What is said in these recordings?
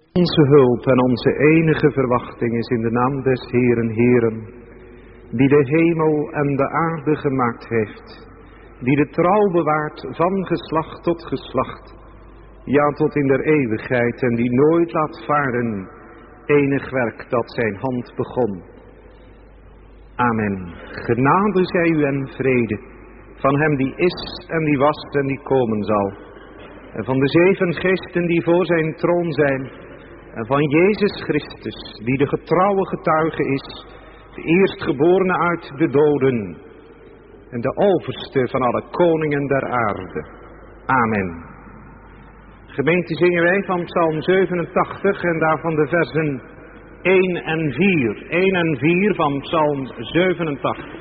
Onze hulp en onze enige verwachting is in de naam des Heeren, Heeren, die de hemel en de aarde gemaakt heeft, die de trouw bewaart van geslacht tot geslacht, ja tot in der eeuwigheid, en die nooit laat varen enig werk dat zijn hand begon. Amen. Genade zij u en vrede van hem die is en die was en die komen zal, en van de 7 geesten die voor zijn troon zijn, en van Jezus Christus, die de getrouwe getuige is, de eerstgeborene uit de doden, en de overste van alle koningen der aarde. Amen. Gemeente, zingen wij van Psalm 87 en daarvan de versen 1 en 4. 1 en 4 van Psalm 87.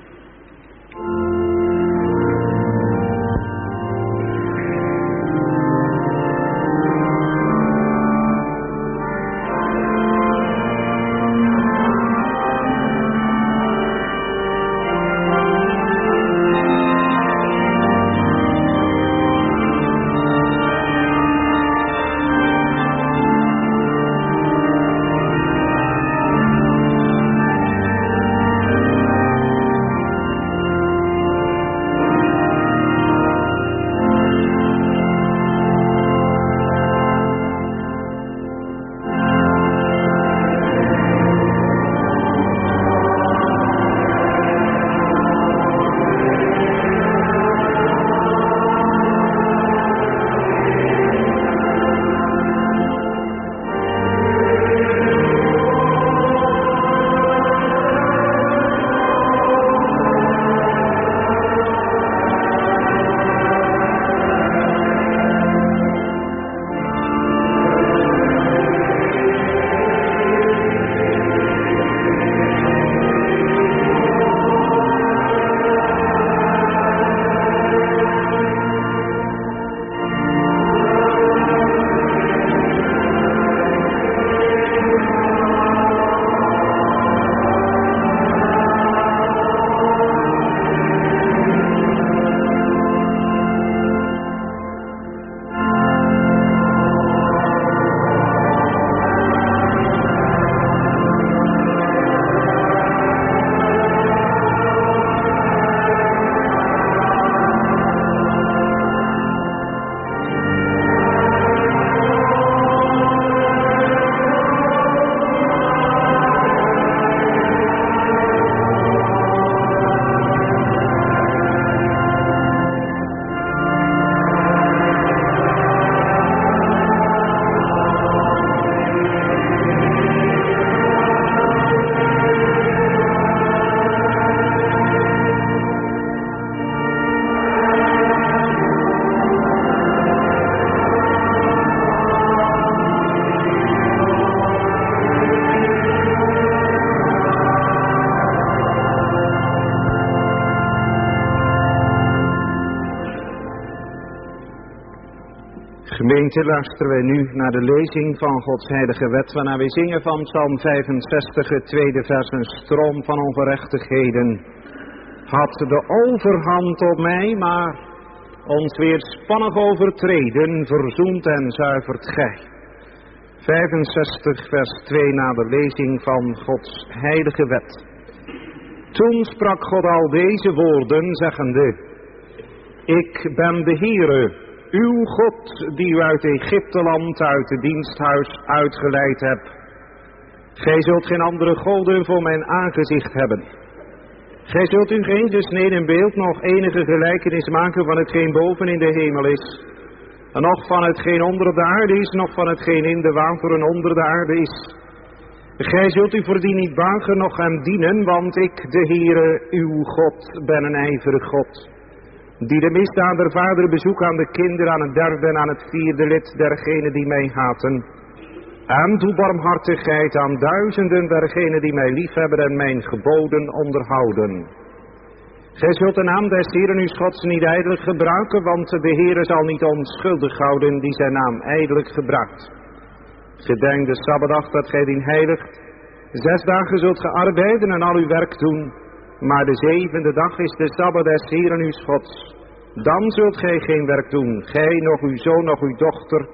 Gemeente, luisteren wij nu naar de lezing van Gods heilige wet, waarna wij zingen van Psalm 65, het tweede vers, een stroom van ongerechtigheden had de overhand op mij, maar ons weerspannig overtreden verzoent en zuivert gij. 65 vers 2 na de lezing van Gods heilige wet. Toen sprak God al deze woorden, zeggende: Ik ben de Heere, uw God, die u uit Egypteland, uit het diensthuis uitgeleid hebt. Gij zult geen andere goden voor mijn aangezicht hebben. Gij zult u geen gesneden beeld, nog enige gelijkenis maken van hetgeen boven in de hemel is, en nog van hetgeen onder de aarde is, nog van hetgeen in de wateren onder de aarde is. Gij zult u voor die niet buigen, noch hem dienen, want ik, de Heere, uw God, ben een ijverig God, die de misdaad der vader bezoek aan de kinderen, aan het derde en aan het vierde lid dergenen die mij haten, en doe barmhartigheid aan duizenden dergenen die mij liefhebben en mijn geboden onderhouden. Gij zult de naam des Heeren uw Gods niet ijdelijk gebruiken, want de Heere zal niet onschuldig houden die zijn naam ijdelijk gebruikt. Gedenk de Sabbatdag dat gij dien heiligt. 6 dagen zult ge arbeiden en al uw werk doen, maar de 7e dag is de Sabbat des Heeren uw Gods. Dan zult gij geen werk doen, gij, nog uw zoon, nog uw dochter,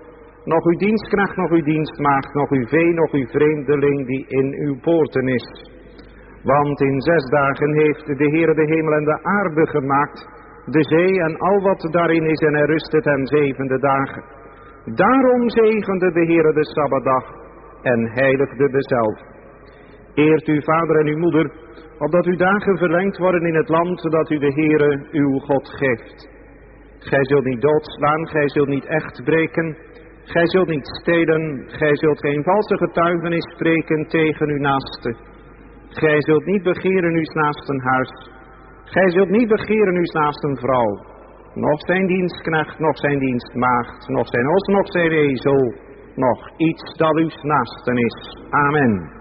nog uw dienstknecht, nog uw dienstmaagd, nog uw vee, nog uw vreemdeling die in uw poorten is. Want in 6 dagen heeft de Heere de hemel en de aarde gemaakt, de zee en al wat daarin is, en hij rustte ten 7e dagen. Daarom zegende de Heere de Sabbatdag en heiligde dezelve. Eert uw vader en uw moeder, opdat uw dagen verlengd worden in het land dat u de Heere uw God geeft. Gij zult niet doodslaan, gij zult niet echt breken, gij zult niet stelen, gij zult geen valse getuigenis spreken tegen uw naaste. Gij zult niet begeren uw naasten huis, gij zult niet begeren uw naasten vrouw, noch zijn dienstknecht, noch zijn dienstmaagd, noch zijn os, noch zijn ezel, noch iets dat uw naasten is. Amen.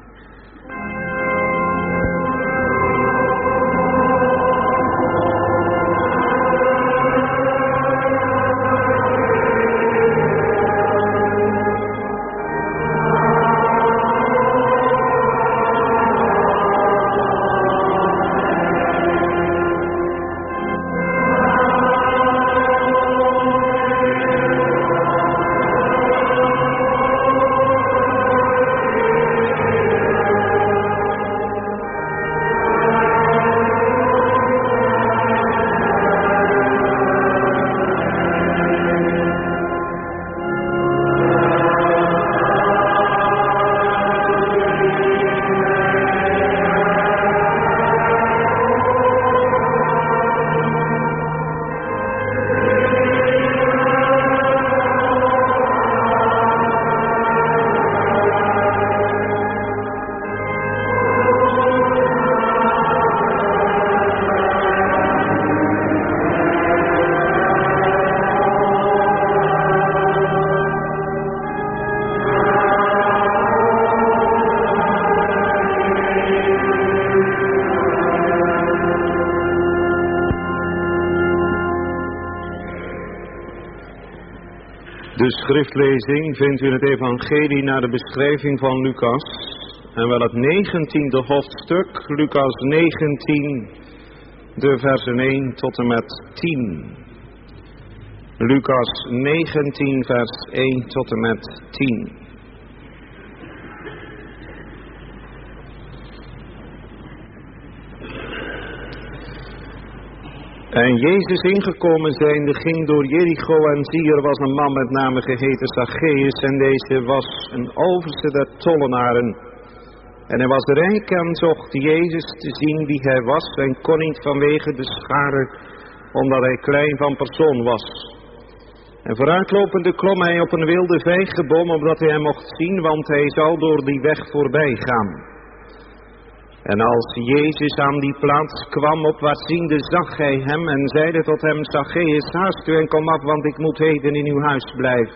De schriftlezing vindt u in het evangelie naar de beschrijving van Lucas. En wel het 19e hoofdstuk, Lucas 19, de versen 1 tot en met 10. Lucas 19, vers 1 tot en met 10. En Jezus ingekomen zijnde ging door Jericho, en zie, er was een man met name geheten Zacchaeus, en deze was een overste der tollenaren. En hij was rijk en zocht Jezus te zien wie hij was, en kon niet vanwege de schare, omdat hij klein van persoon was. En vooruitlopende klom hij op een wilde vijgenboom, opdat hij hem mocht zien, want hij zou door die weg voorbij gaan. En als Jezus aan die plaats kwam, opwaartziende zag hij hem en zeide tot hem: Zacchaeus, haast u en kom af, want ik moet heden in uw huis blijven.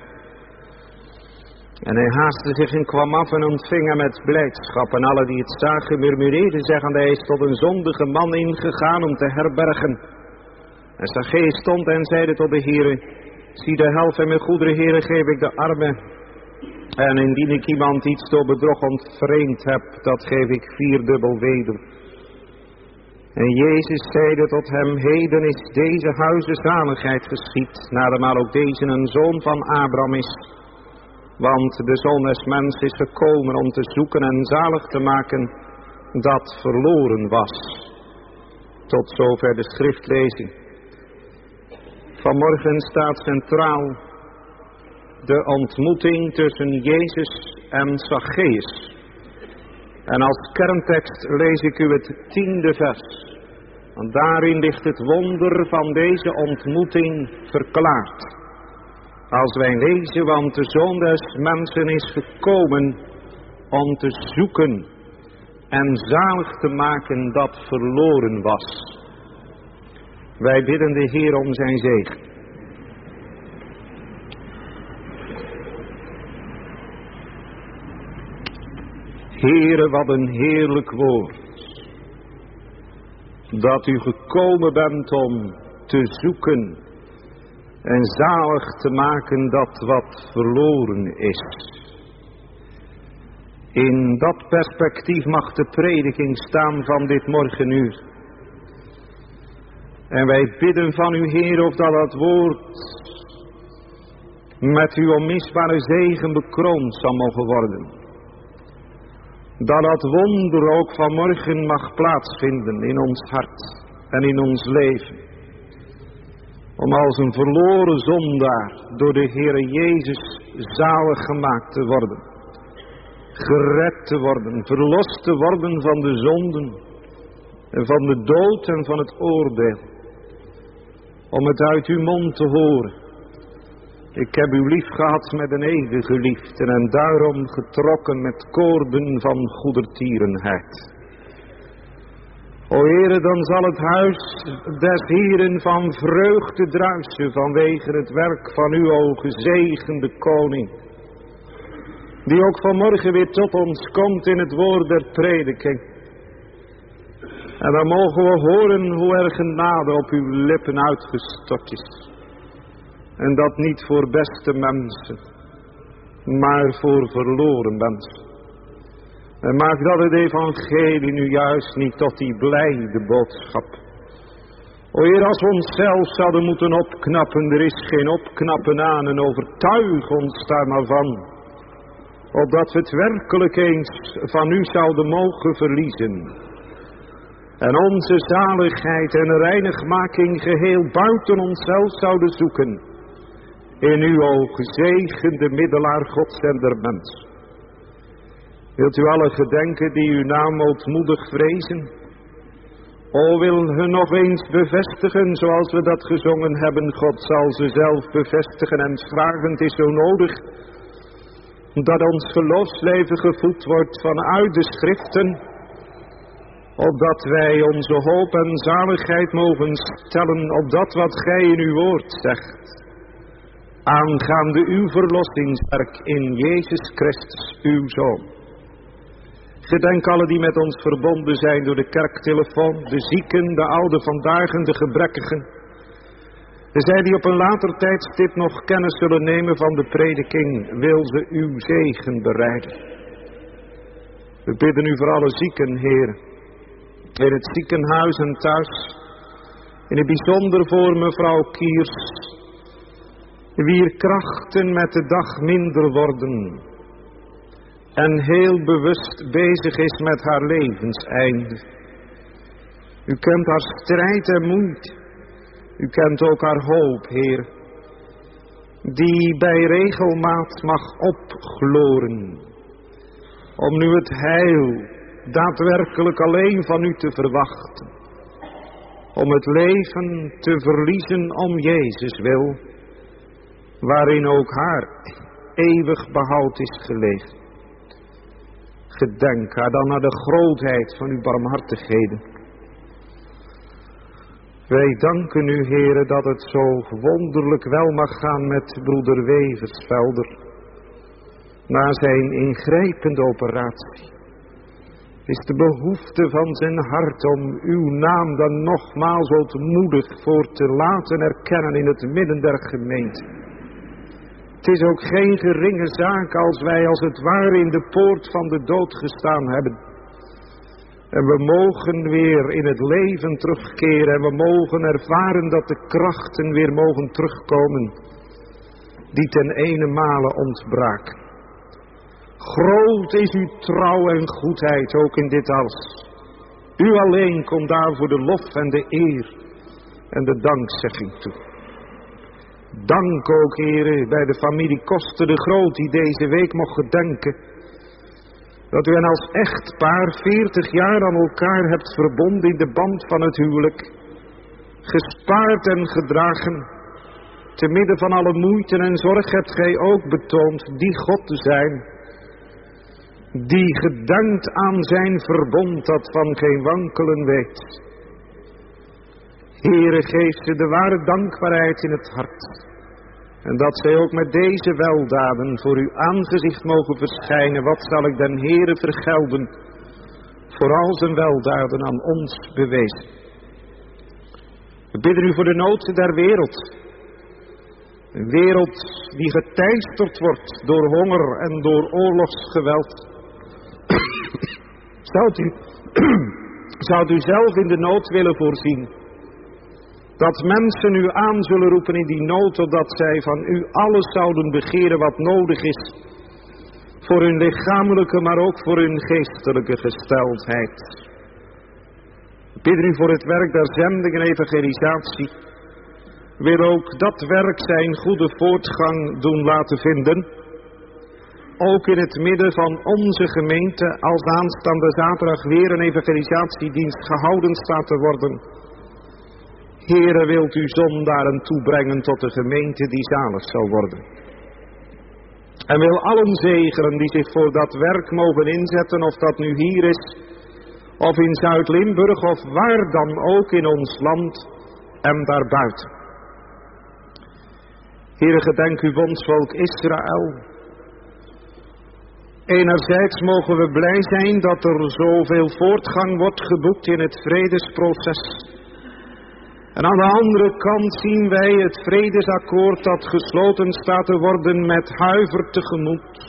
En hij haastte zich en kwam af en ontving hem met blijdschap. En alle die het zagen murmureerden, zeggende: hij is tot een zondige man ingegaan om te herbergen. En Zacchaeus stond en zeide tot de Heere: zie, de helft van mijn goederen, Heere, geef ik de armen. En indien ik iemand iets door bedrog ontvreemd heb, dat geef ik 4-dubbel weder. En Jezus zeide tot hem: heden is deze huize zaligheid geschied, naarmate ook deze een zoon van Abraham is. Want de Zoon des Mens is gekomen om te zoeken en zalig te maken dat verloren was. Tot zover de schriftlezing. Vanmorgen staat centraal de ontmoeting tussen Jezus en Zacchaeus. En als kerntekst lees ik u het 10e vers. Want daarin ligt het wonder van deze ontmoeting verklaard. Als wij lezen: want de Zoon des Mensen is gekomen om te zoeken en zalig te maken dat verloren was. Wij bidden de Heer om zijn zegen. Heere, wat een heerlijk woord. Dat u gekomen bent om te zoeken en zalig te maken dat wat verloren is. In dat perspectief mag de prediking staan van dit morgenuur. En wij bidden van u, Heer, of dat woord met uw onmisbare zegen bekroond zal mogen worden. Dat wonder ook vanmorgen mag plaatsvinden in ons hart en in ons leven. Om als een verloren zondaar door de Heere Jezus zalig gemaakt te worden. Gered te worden, verlost te worden van de zonden en van de dood en van het oordeel. Om het uit uw mond te horen. Ik heb u lief gehad met een eeuwige liefde en daarom getrokken met koorden van goedertierenheid. O Heere, dan zal het huis des Heeren van vreugde druisen vanwege het werk van uw o gezegende koning. Die ook vanmorgen weer tot ons komt in het woord der prediking. En dan mogen we horen hoe er genade op uw lippen uitgestort is. En dat niet voor beste mensen, maar voor verloren mensen. En maak dat het evangelie nu juist niet tot die blijde boodschap. O Heer, als we onszelf zouden moeten opknappen, er is geen opknappen aan en overtuig ons daar maar van. Opdat we het werkelijk eens van u zouden mogen verliezen. En onze zaligheid en reinigmaking geheel buiten onszelf zouden zoeken. In uw o gezegende middelaar Gods en der mens. Wilt u alle gedenken die uw naam ootmoedig vrezen? O, wil hun nog eens bevestigen zoals we dat gezongen hebben. God zal ze zelf bevestigen en vragen. Het is zo nodig dat ons geloofsleven gevoed wordt vanuit de schriften. Opdat wij onze hoop en zaligheid mogen stellen op dat wat gij in uw woord zegt. Aangaande uw verlossingswerk in Jezus Christus, uw Zoon. Gedenk alle die met ons verbonden zijn door de kerktelefoon, de zieken, de oude vandaag en de gebrekkigen. Zij die op een later tijdstip nog kennis zullen nemen van de prediking, wil ze uw zegen bereiden. We bidden u voor alle zieken, Heer, in het ziekenhuis en thuis, in het bijzonder voor mevrouw Kiers, wier krachten met de dag minder worden en heel bewust bezig is met haar levenseinde. U kent haar strijd en moeite. U kent ook haar hoop, Heer, die bij regelmaat mag opgloren, om nu het heil daadwerkelijk alleen van u te verwachten, om het leven te verliezen om Jezus wil, waarin ook haar eeuwig behoud is gelegen. Gedenk haar dan naar de grootheid van uw barmhartigheden. Wij danken u, Heere, dat het zo wonderlijk wel mag gaan met broeder Weversvelder. Na zijn ingrijpende operatie is de behoefte van zijn hart om uw naam dan nogmaals ootmoedig voor te laten erkennen in het midden der gemeente. Het is ook geen geringe zaak als wij als het ware in de poort van de dood gestaan hebben. En we mogen weer in het leven terugkeren en we mogen ervaren dat de krachten weer mogen terugkomen die ten ene male ontbraken. Groot is uw trouw en goedheid ook in dit alles. U alleen komt daarvoor de lof en de eer en de dankzegging toe. Dank ook, Heere, bij de familie Koster de Groot die deze week mocht gedenken. Dat u hen als echtpaar 40 jaar aan elkaar hebt verbonden in de band van het huwelijk. Gespaard en gedragen. Te midden van alle moeite en zorg hebt gij ook betoond die God te zijn. Die gedenkt aan zijn verbond dat van geen wankelen weet. Heere, geef ze de ware dankbaarheid in het hart. En dat zij ook met deze weldaden voor uw aangezicht mogen verschijnen. Wat zal ik den Heere vergelden voor al zijn weldaden aan ons bewezen. We bidden u voor de nood der wereld. Een wereld die geteisterd wordt door honger en door oorlogsgeweld. Zou u zelf in de nood willen voorzien? Dat mensen u aan zullen roepen in die nood, totdat zij van u alles zouden begeren wat nodig is. Voor hun lichamelijke, maar ook voor hun geestelijke gesteldheid. Ik bid u voor het werk der zending en evangelisatie. Wil ook dat werk zijn goede voortgang doen laten vinden. Ook in het midden van onze gemeente, als aanstaande zaterdag weer een evangelisatiedienst gehouden staat te worden. Heere, wilt u zondaren toebrengen tot de gemeente die zalig zal worden. En wil allen zegenen die zich voor dat werk mogen inzetten, of dat nu hier is, of in Zuid-Limburg, of waar dan ook in ons land en daarbuiten. Heere, gedenk uw bondsvolk Israël. Enerzijds mogen we blij zijn dat er zoveel voortgang wordt geboekt in het vredesproces. En aan de andere kant zien wij het vredesakkoord dat gesloten staat te worden met huiver tegemoet.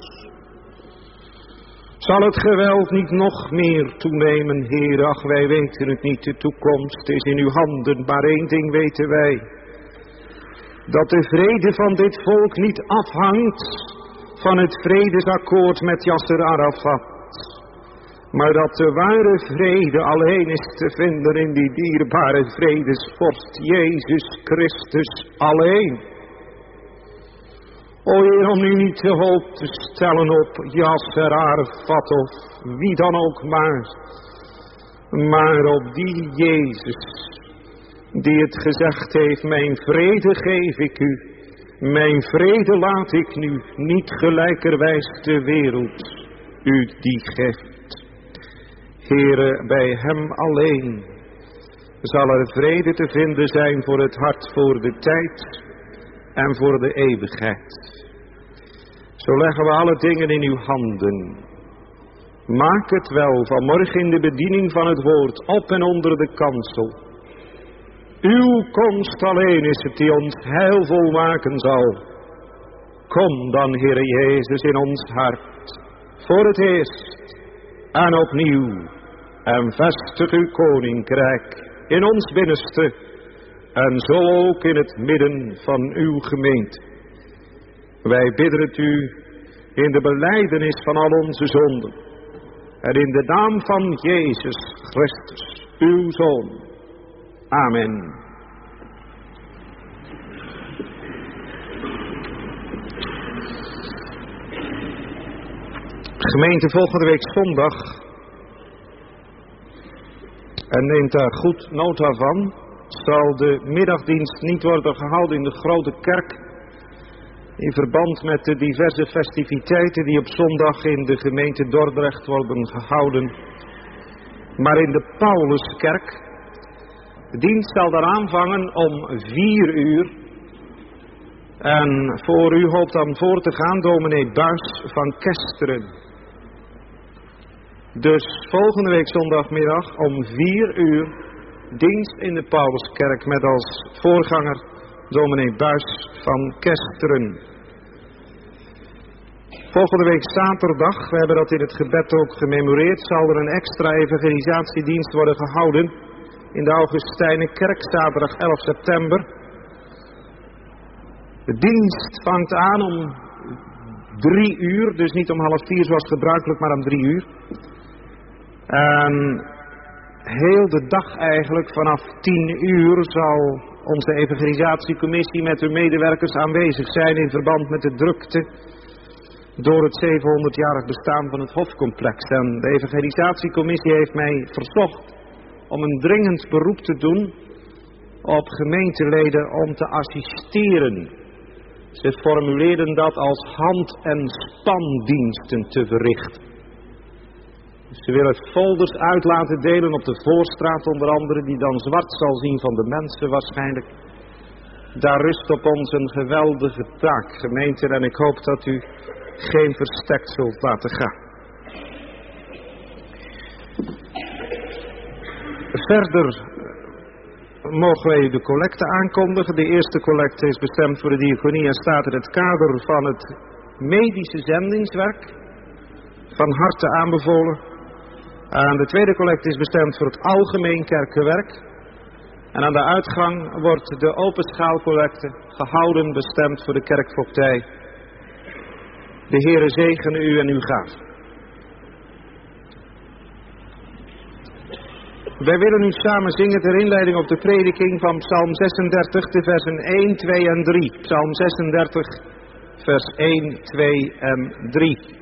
Zal het geweld niet nog meer toenemen, Heer? Ach, wij weten het niet, de toekomst is in uw handen, maar één ding weten wij. Dat de vrede van dit volk niet afhangt van het vredesakkoord met Yasser Arafat. Maar dat de ware vrede alleen is te vinden in die dierbare vredesvorst Jezus Christus alleen. O Heer, om u niet de hoop te stellen op Yasser Arafat of wie dan ook maar op die Jezus die het gezegd heeft, mijn vrede geef ik u, mijn vrede laat ik nu, niet gelijkerwijs de wereld u die geeft. Heere, bij hem alleen zal er vrede te vinden zijn voor het hart, voor de tijd en voor de eeuwigheid. Zo leggen we alle dingen in uw handen. Maak het wel vanmorgen in de bediening van het woord, op en onder de kansel. Uw komst alleen is het die ons heilvol maken zal. Kom dan, Heere Jezus, in ons hart, voor het eerst en opnieuw, en vestig uw koninkrijk in ons binnenste, en zo ook in het midden van uw gemeente. Wij bidden het u in de belijdenis van al onze zonden, en in de naam van Jezus Christus, uw Zoon. Amen. Gemeente, volgende week zondag, en neemt daar goed nota van, zal de middagdienst niet worden gehouden in de grote kerk, in verband met de diverse festiviteiten die op zondag in de gemeente Dordrecht worden gehouden, maar in de Pauluskerk. De dienst zal daar aanvangen om 4 uur. En voor u hoopt dan voor te gaan dominee Buis van Kesteren. Dus volgende week zondagmiddag om 4 uur dienst in de Pauluskerk met als voorganger dominee Buis van Kesteren. Volgende week zaterdag, we hebben dat in het gebed ook gememoreerd, zal er een extra evangelisatiedienst worden gehouden in de Augustijnenkerk, zaterdag 11 september. De dienst vangt aan om 3 uur, dus niet om 3:30 zoals gebruikelijk, maar om 3 uur. En heel de dag eigenlijk, vanaf 10 uur, zal onze evangelisatiecommissie met hun medewerkers aanwezig zijn in verband met de drukte door het 700-jarig bestaan van het Hofcomplex. En de evangelisatiecommissie heeft mij verzocht om een dringend beroep te doen op gemeenteleden om te assisteren. Ze formuleerden dat als hand- en spandiensten te verrichten. Ze willen folders uit laten delen op de Voorstraat onder andere, die dan zwart zal zien van de mensen waarschijnlijk. Daar rust op ons een geweldige taak, gemeente, en ik hoop dat u geen verstek zult laten gaan. Verder mogen wij de collecte aankondigen. De eerste collecte is bestemd voor de diaconie en staat in het kader van het medische zendingswerk. Van harte aanbevolen. En de tweede collecte is bestemd voor het algemeen kerkenwerk. En aan de uitgang wordt de open schaalcollecte gehouden, bestemd voor de kerkvoogdij. De Heere zegene u en uw gaaf. Wij willen nu samen zingen ter inleiding op de prediking van Psalm 36, de versen 1, 2 en 3. Psalm 36, vers 1, 2 en 3.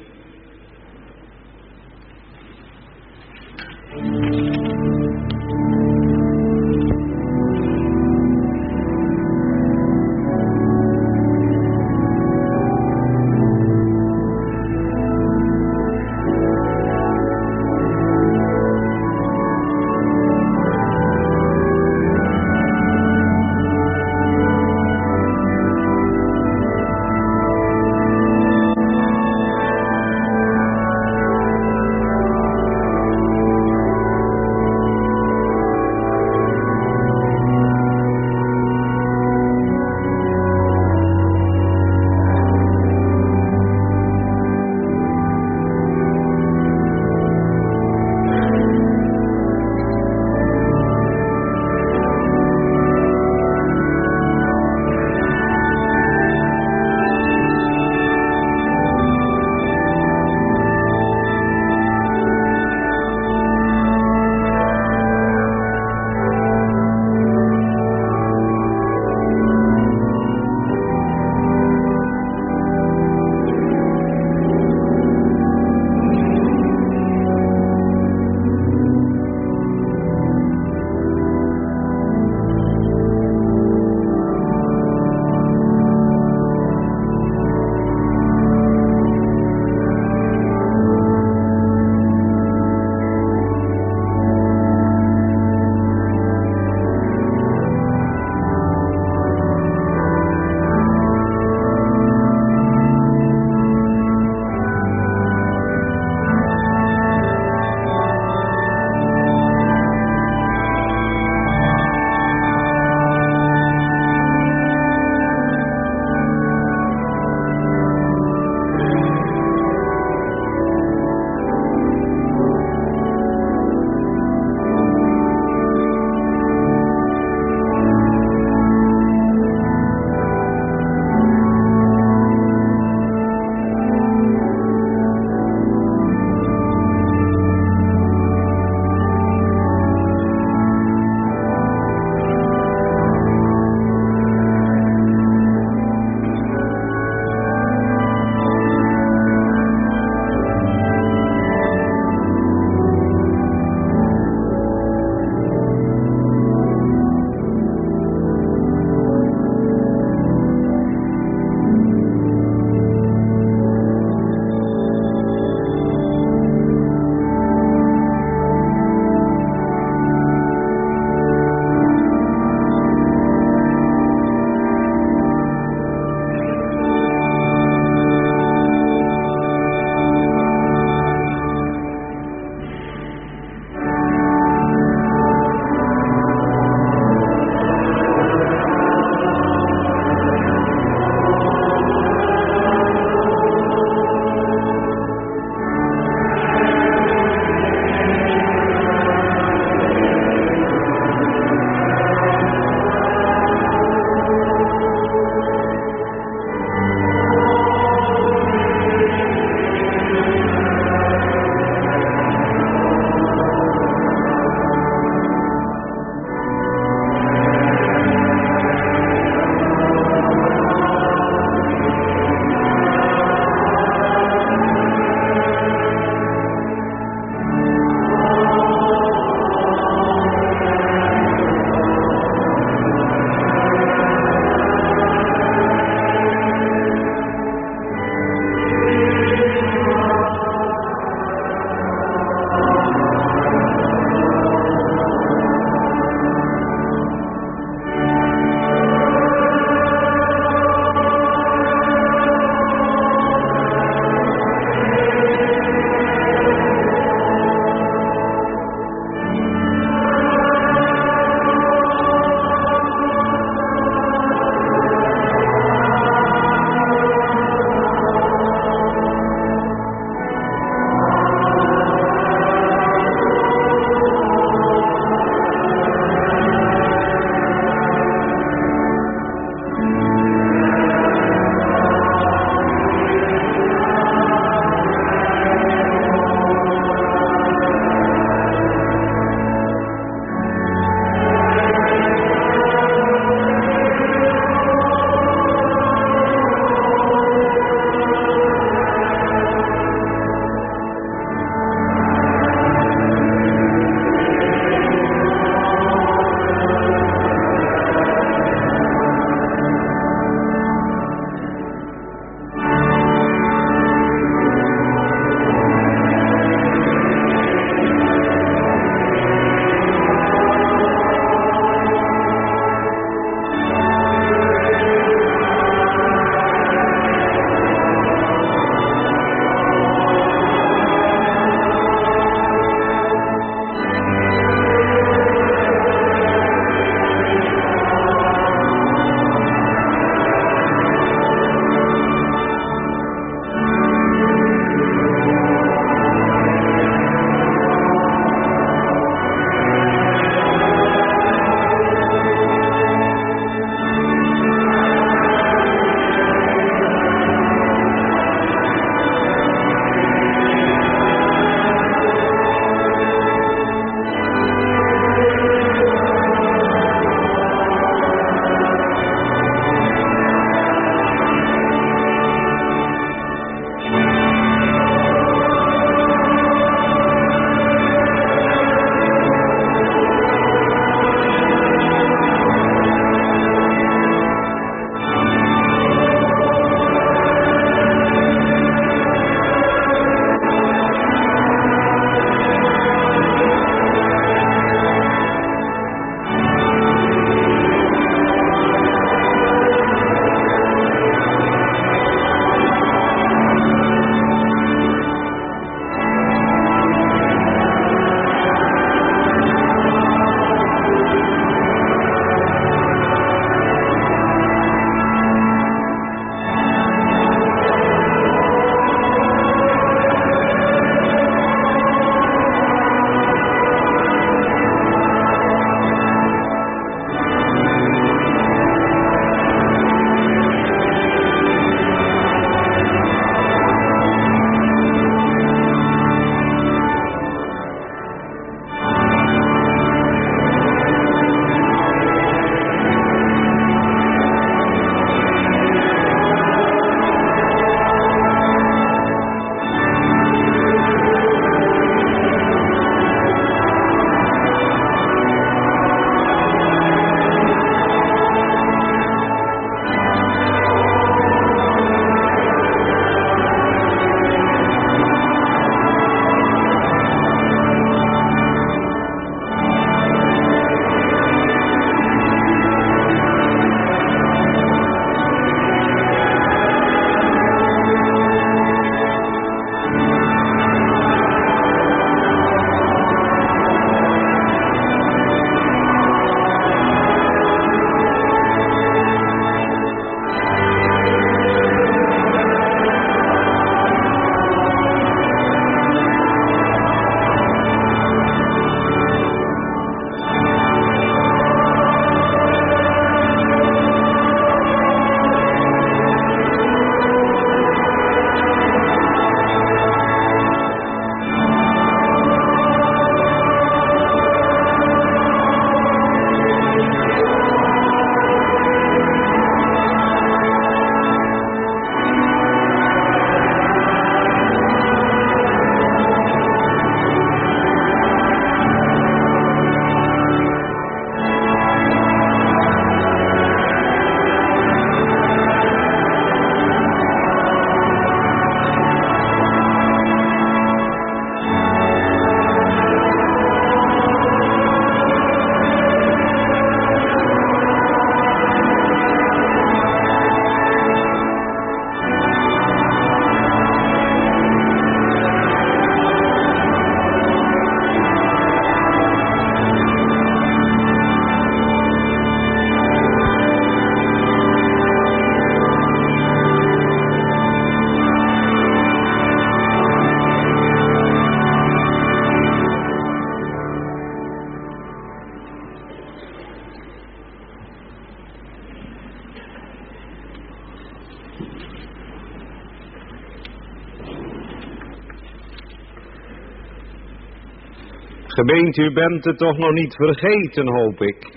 Gemeente, u bent het toch nog niet vergeten, hoop ik.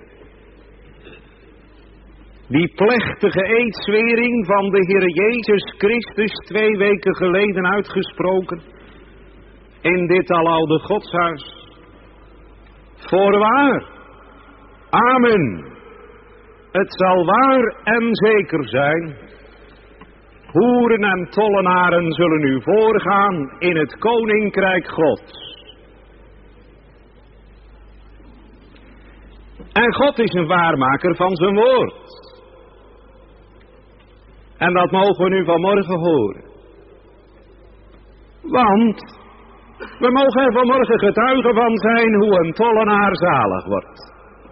Die plechtige eedzwering van de Heer Jezus Christus 2 weken geleden uitgesproken in dit aloude godshuis. Voorwaar, amen. Het zal waar en zeker zijn. Hoeren en tollenaren zullen u voorgaan in het koninkrijk Gods. En God is een waarmaker van zijn woord. En dat mogen we nu vanmorgen horen. Want we mogen er vanmorgen getuigen van zijn hoe een tollenaar zalig wordt.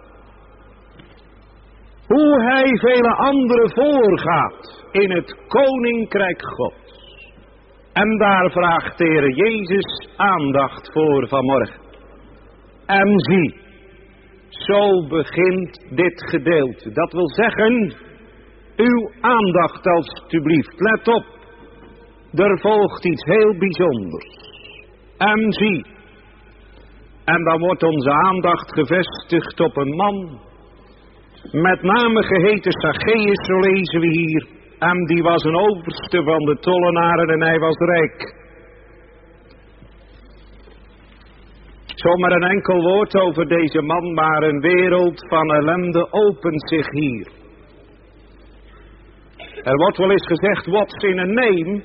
Hoe hij vele anderen voorgaat in het koninkrijk Gods. En daar vraagt de Heer Jezus aandacht voor vanmorgen. En zie, zo begint dit gedeelte. Dat wil zeggen, uw aandacht alstublieft. Let op, er volgt iets heel bijzonders. En zie, en dan wordt onze aandacht gevestigd op een man, met name geheten Zacchaeus, zo lezen we hier. En die was een overste van de tollenaren en hij was rijk. Zomaar een enkel woord over deze man, maar een wereld van ellende opent zich hier. Er wordt wel eens gezegd, what's in a name?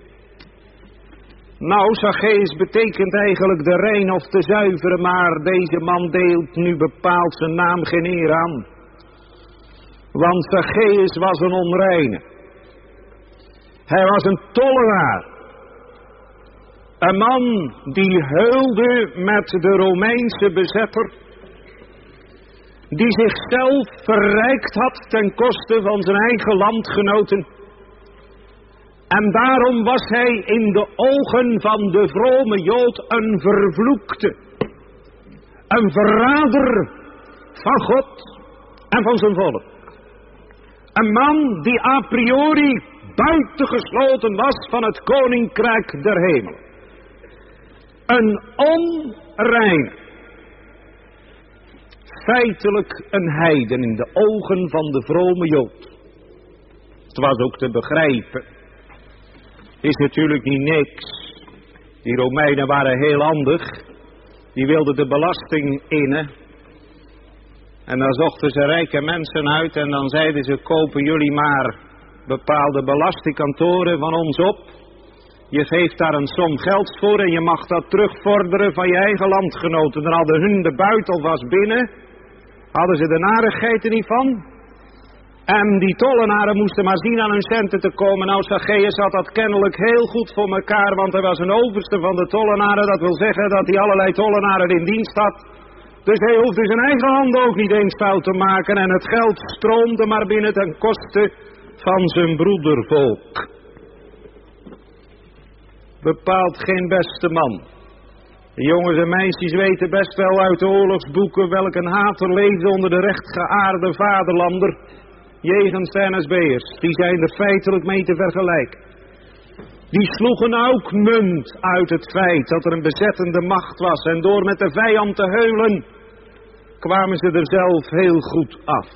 Nou, Zacchaeus betekent eigenlijk de rein of de zuivere, maar deze man deelt nu bepaald zijn naam geen eer aan. Want Zacchaeus was een onreine. Hij was een tollenaar. Een man die heulde met de Romeinse bezetter. Die zichzelf verrijkt had ten koste van zijn eigen landgenoten. En daarom was hij in de ogen van de vrome Jood een vervloekte. Een verrader van God en van zijn volk. Een man die a priori buitengesloten was van het koninkrijk der hemel. Een onreine. Feitelijk een heiden in de ogen van de vrome Jood. Het was ook te begrijpen. Is natuurlijk niet niks. Die Romeinen waren heel handig. Die wilden de belasting innen. En dan zochten ze rijke mensen uit en dan zeiden ze, kopen jullie maar bepaalde belastingkantoren van ons op. Je geeft daar een som geld voor en je mag dat terugvorderen van je eigen landgenoten. Dan hadden hun de buitel was binnen. Hadden ze de narigheid er niet van. En die tollenaren moesten maar zien aan hun centen te komen. Nou, Zacchaeus had dat kennelijk heel goed voor elkaar, want hij was een overste van de tollenaren. Dat wil zeggen dat hij allerlei tollenaren in dienst had. Dus hij hoefde zijn eigen handen ook niet eens fout te maken. En het geld stroomde maar binnen ten koste van zijn broedervolk. Bepaald geen beste man. De jongens en meisjes weten best wel uit de oorlogsboeken welk een hater leefde onder de rechtgeaarde vaderlander. Jegens de NSB'ers. Die zijn er feitelijk mee te vergelijken. Die sloegen ook munt uit het feit dat er een bezettende macht was. En door met de vijand te heulen, kwamen ze er zelf heel goed af.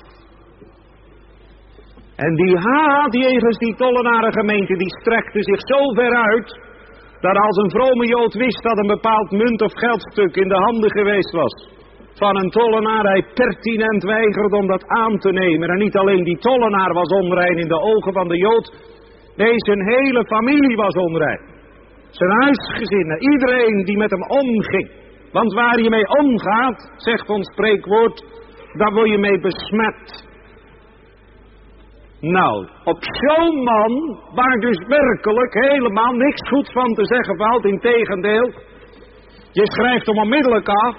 En die haat jegens die tollenarengemeente, die strekte zich zo ver uit, dat als een vrome Jood wist dat een bepaald munt of geldstuk in de handen geweest was van een tollenaar, hij pertinent weigerde om dat aan te nemen. En niet alleen die tollenaar was onrein in de ogen van de Jood, nee, zijn hele familie was onrein. Zijn huisgezinnen, iedereen die met hem omging. Want waar je mee omgaat, zegt ons spreekwoord, daar word je mee besmet. Nou, op zo'n man, waar dus werkelijk helemaal niks goed van te zeggen valt, integendeel, je schrijft hem onmiddellijk af.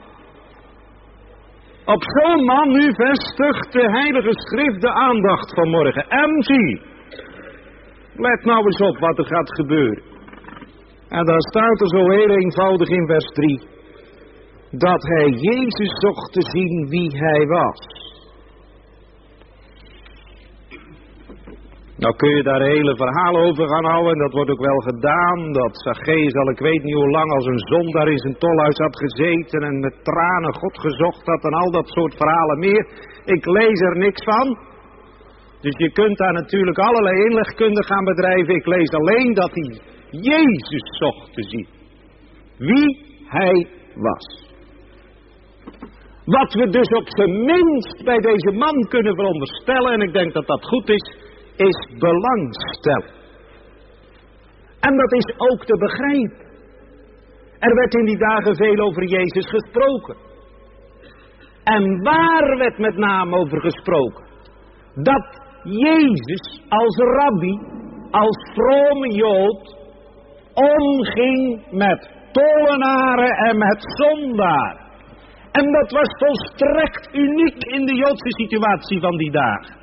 Op zo'n man nu vestigt de Heilige Schrift de aandacht vanmorgen. En zie, let nou eens op wat er gaat gebeuren. En dan staat er zo heel eenvoudig in vers 3, dat hij Jezus zocht te zien wie hij was. Nou kun je daar hele verhalen over gaan houden en dat wordt ook wel gedaan. Dat Zacchaeus al ik weet niet hoe lang als een zondaar in zijn tolhuis had gezeten en met tranen God gezocht had en al dat soort verhalen meer. Ik lees er niks van. Dus je kunt daar natuurlijk allerlei inlegkunde gaan bedrijven. Ik lees alleen dat hij Jezus zocht te zien. Wie hij was. Wat we dus op zijn minst bij deze man kunnen veronderstellen, en ik denk dat dat goed is belangstelling. En dat is ook te begrijpen. Er werd in die dagen veel over Jezus gesproken. En waar werd met name over gesproken? Dat Jezus als rabbi, als vrome Jood, omging met tollenaren en met zondaren. En dat was volstrekt uniek in de Joodse situatie van die dagen.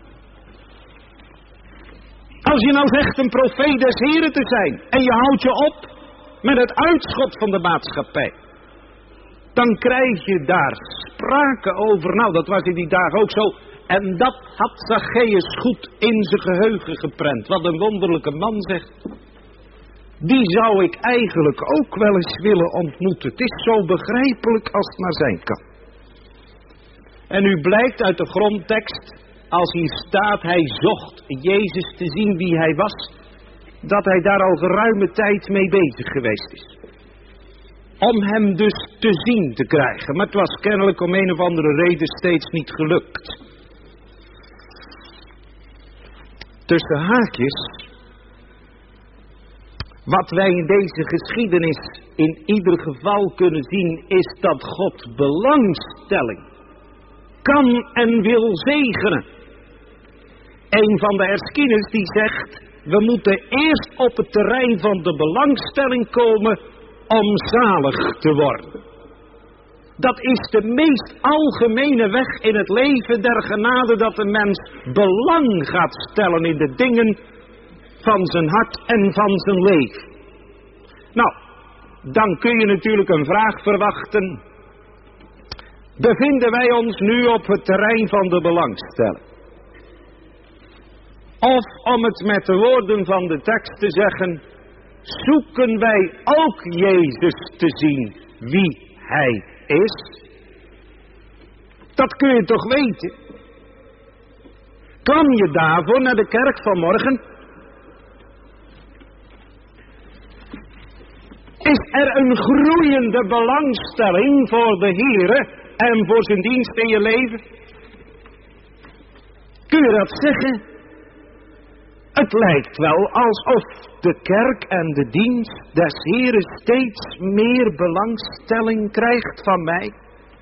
Als je nou zegt een profeet des Heren te zijn en je houdt je op met het uitschot van de maatschappij, dan krijg je daar sprake over. Nou, dat was in die dagen ook zo. En dat had Zacchaeus goed in zijn geheugen geprent. Wat een wonderlijke man, zegt. Die zou ik eigenlijk ook wel eens willen ontmoeten. Het is zo begrijpelijk als het maar zijn kan. En nu blijkt uit de grondtekst, als hier staat, hij zocht Jezus te zien wie hij was, dat hij daar al geruime tijd mee bezig geweest is. Om hem dus te zien te krijgen. Maar het was kennelijk om een of andere reden steeds niet gelukt. Tussen haakjes, wat wij in deze geschiedenis in ieder geval kunnen zien, is dat God belangstelling kan en wil zegenen. Een van de Erskines die zegt, we moeten eerst op het terrein van de belangstelling komen om zalig te worden. Dat is de meest algemene weg in het leven der genade, dat de mens belang gaat stellen in de dingen van zijn hart en van zijn leven. Nou, dan kun je natuurlijk een vraag verwachten. Bevinden wij ons nu op het terrein van de belangstelling? Of om het met de woorden van de tekst te zeggen, zoeken wij ook Jezus te zien wie hij is? Dat kun je toch weten? Kwam je daarvoor naar de kerk vanmorgen? Is er een groeiende belangstelling voor de Heere en voor zijn dienst in je leven? Kun je dat zeggen? Het lijkt wel alsof de kerk en de dienst des Heeren steeds meer belangstelling krijgt van mij.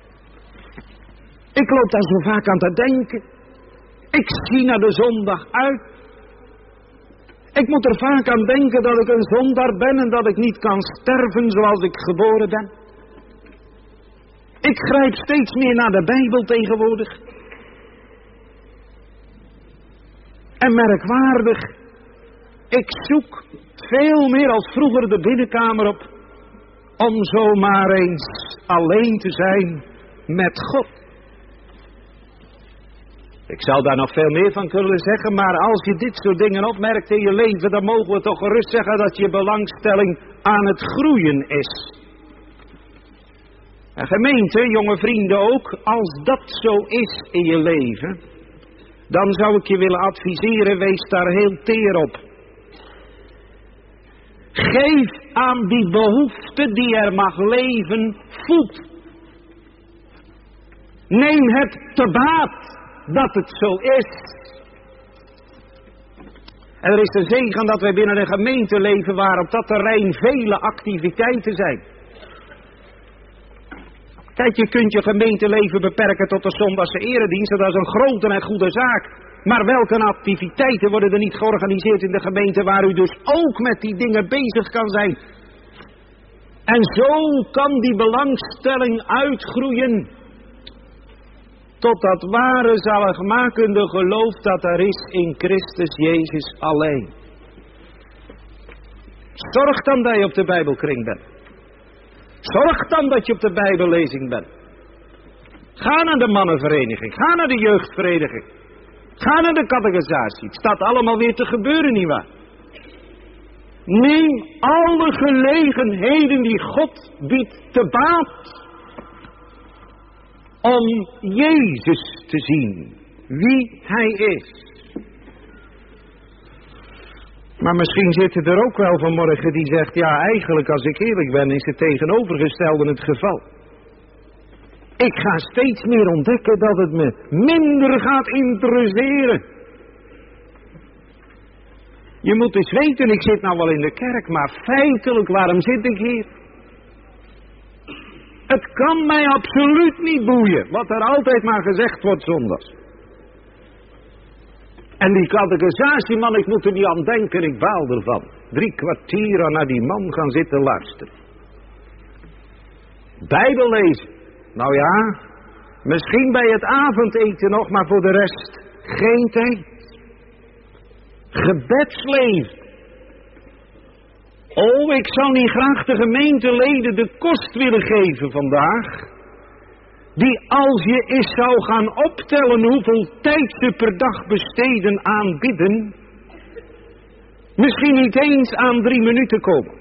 Ik loop daar zo vaak aan te denken. Ik zie naar de zondag uit. Ik moet er vaak aan denken dat ik een zondaar ben en dat ik niet kan sterven zoals ik geboren ben. Ik grijp steeds meer naar de Bijbel tegenwoordig. En merkwaardig, ik zoek veel meer als vroeger de binnenkamer op, om zomaar eens alleen te zijn met God. Ik zou daar nog veel meer van kunnen zeggen, maar als je dit soort dingen opmerkt in je leven, dan mogen we toch gerust zeggen dat je belangstelling aan het groeien is. En gemeente, jonge vrienden ook, als dat zo is in je leven, dan zou ik je willen adviseren, wees daar heel teer op. Geef aan die behoefte die er mag leven voet. Neem het te baat dat het zo is. En er is een zegen dat wij binnen een gemeente leven waar op dat terrein vele activiteiten zijn. Kijk, je kunt je gemeenteleven beperken tot de zondagse eredienst, dat is een grote en goede zaak. Maar welke activiteiten worden er niet georganiseerd in de gemeente waar u dus ook met die dingen bezig kan zijn? En zo kan die belangstelling uitgroeien tot dat ware zaligmakende geloof dat er is in Christus Jezus alleen. Zorg dan dat je op de Bijbelkring bent. Zorg dan dat je op de Bijbellezing bent. Ga naar de mannenvereniging. Ga naar de jeugdvereniging. Ga naar de catechisatie. Het staat allemaal weer te gebeuren, nietwaar? Neem alle gelegenheden die God biedt te baat. Om Jezus te zien. Wie Hij is. Maar misschien zitten er ook wel vanmorgen die zegt, ja eigenlijk als ik eerlijk ben is het tegenovergestelde het geval. Ik ga steeds meer ontdekken dat het me minder gaat interesseren. Je moet eens weten, ik zit nou wel in de kerk, maar feitelijk, waarom zit ik hier? Het kan mij absoluut niet boeien, wat er altijd maar gezegd wordt zondags. En die catechisatie, man, ik moet er niet aan denken, ik baal ervan. 3 kwartier aan naar die man gaan zitten luisteren. Bijbel lezen. Nou ja, misschien bij het avondeten nog, maar voor de rest geen tijd. Gebedsleven. Oh, ik zou niet graag de gemeenteleden de kost willen geven vandaag. Die als je eens zou gaan optellen hoeveel tijd ze per dag besteden aan bidden. Misschien niet eens aan 3 minuten komen.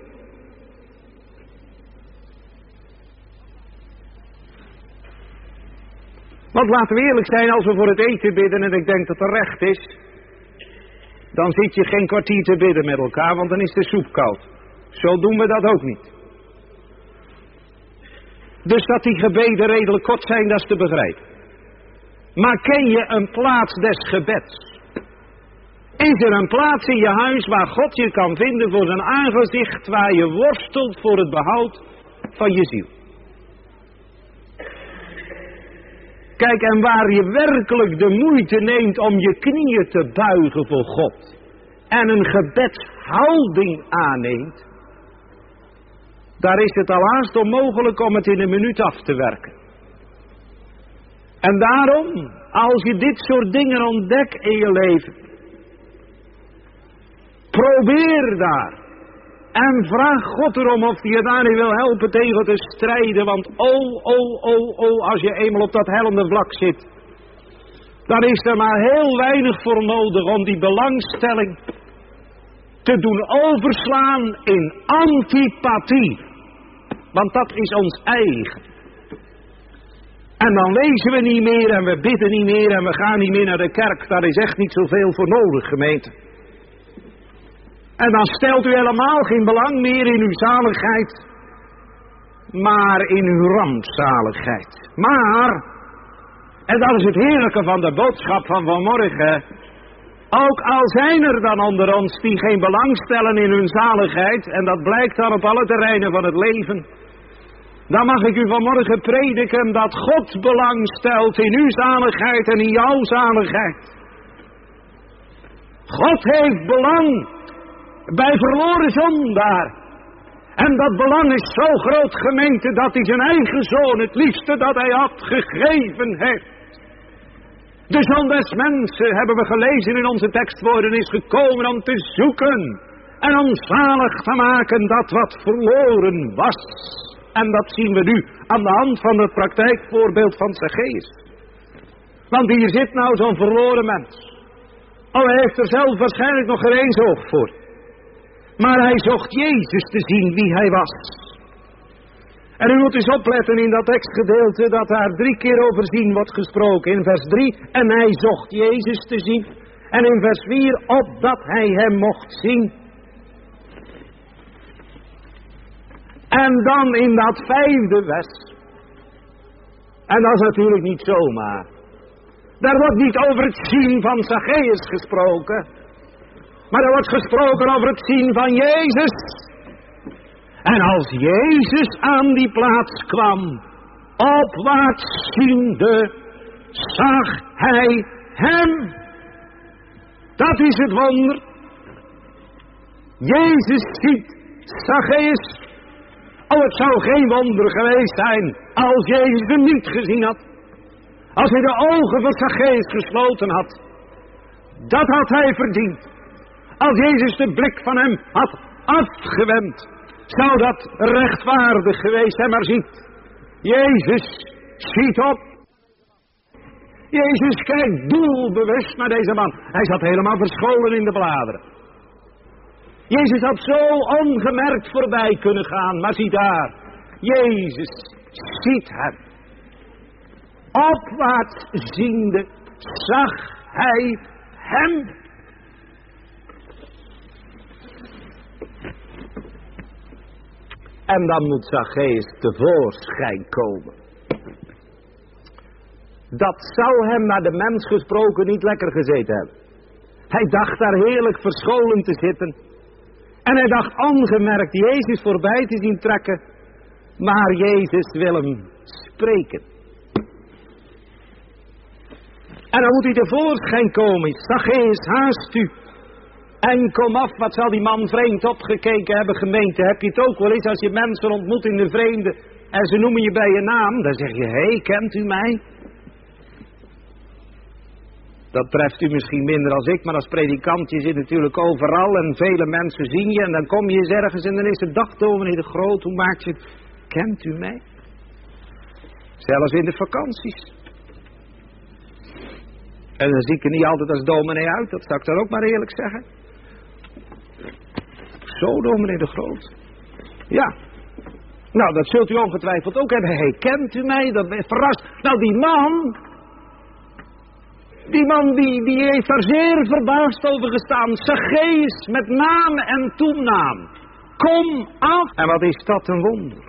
Want laten we eerlijk zijn, als we voor het eten bidden en ik denk dat het recht is. Dan zit je geen kwartier te bidden met elkaar, want dan is de soep koud. Zo doen we dat ook niet. Dus dat die gebeden redelijk kort zijn, dat is te begrijpen. Maar ken je een plaats des gebeds? Is er een plaats in je huis waar God je kan vinden voor zijn aangezicht, waar je worstelt voor het behoud van je ziel? Kijk, en waar je werkelijk de moeite neemt om je knieën te buigen voor God en een gebedshouding aanneemt, daar is het al haast onmogelijk om het in een minuut af te werken. En daarom, als je dit soort dingen ontdekt in je leven, probeer daar en vraag God erom of hij je daarin wil helpen tegen te strijden, want als je eenmaal op dat hellende vlak zit, dan is er maar heel weinig voor nodig om die belangstelling te doen overslaan in antipathie. Want dat is ons eigen. En dan lezen we niet meer en we bidden niet meer en we gaan niet meer naar de kerk. Daar is echt niet zoveel voor nodig, gemeente. En dan stelt u helemaal geen belang meer in uw zaligheid, maar in uw rampzaligheid. Maar, en dat is het heerlijke van de boodschap van vanmorgen, ook al zijn er dan onder ons die geen belang stellen in hun zaligheid, en dat blijkt dan op alle terreinen van het leven, dan mag ik u vanmorgen prediken dat God belang stelt in uw zaligheid en in jouw zaligheid. God heeft belang bij verloren zondaar. En dat belang is zo groot, gemeente, dat hij zijn eigen zoon, het liefste dat hij had, gegeven heeft. De zoon des mensen, hebben we gelezen in onze tekstwoorden, is gekomen om te zoeken en om zalig te maken dat wat verloren was. En dat zien we nu aan de hand van het praktijkvoorbeeld van Zacchaeus. Want hier zit nou zo'n verloren mens. Oh, hij heeft er zelf waarschijnlijk nog geen eens oog voor. Maar hij zocht Jezus te zien wie hij was. En u moet eens opletten in dat tekstgedeelte dat daar 3 keer over zien wordt gesproken. In vers 3, en hij zocht Jezus te zien. En in vers 4, opdat hij hem mocht zien. En dan in dat 5e vers. En dat is natuurlijk niet zomaar. Daar wordt niet over het zien van Zacchaeus gesproken. Maar er wordt gesproken over het zien van Jezus. En als Jezus aan die plaats kwam, opwaarts ziende, zag hij hem. Dat is het wonder. Jezus ziet Zacchaeus. Oh, het zou geen wonder geweest zijn als Jezus hem niet gezien had. Als hij de ogen van Zacchaeus gesloten had. Dat had hij verdiend. Als Jezus de blik van hem had afgewend, zou dat rechtvaardig geweest zijn. Maar ziet, Jezus ziet op. Jezus kijkt doelbewust naar deze man. Hij zat helemaal verscholen in de bladeren. Jezus had zo ongemerkt voorbij kunnen gaan. Maar zie daar. Jezus ziet hem. Opwaarts ziende zag hij hem. En dan moet Zacchaeus tevoorschijn komen. Dat zou hem naar de mens gesproken niet lekker gezeten hebben. Hij dacht daar heerlijk verscholen te zitten. En hij dacht ongemerkt Jezus voorbij te zien trekken. Maar Jezus wil hem spreken. En dan moet hij tevoorschijn komen. Zacchaeus, haast u. En kom af, wat zal die man vreemd opgekeken hebben, gemeente. Heb je het ook wel eens als je mensen ontmoet in de vreemde en ze noemen je bij je naam. Dan zeg je, hé, kent u mij? Dat treft u misschien minder als ik, maar als predikant, je zit natuurlijk overal en vele mensen zien je. En dan kom je eens ergens en dan is het dag, dominee de Groot, hoe maakt je het? Kent u mij? Zelfs in de vakanties. En dan zie ik er niet altijd als dominee uit, dat zou ik dan ook maar eerlijk zeggen. Zo, dominee de Groot. Ja. Nou, dat zult u ongetwijfeld ook hebben. Hey, kent u mij? Dat ben verrast. Nou, die man die heeft daar zeer verbaasd over gestaan. Zacchaeus met naam en toenaam. Kom af. En wat is dat een wonder.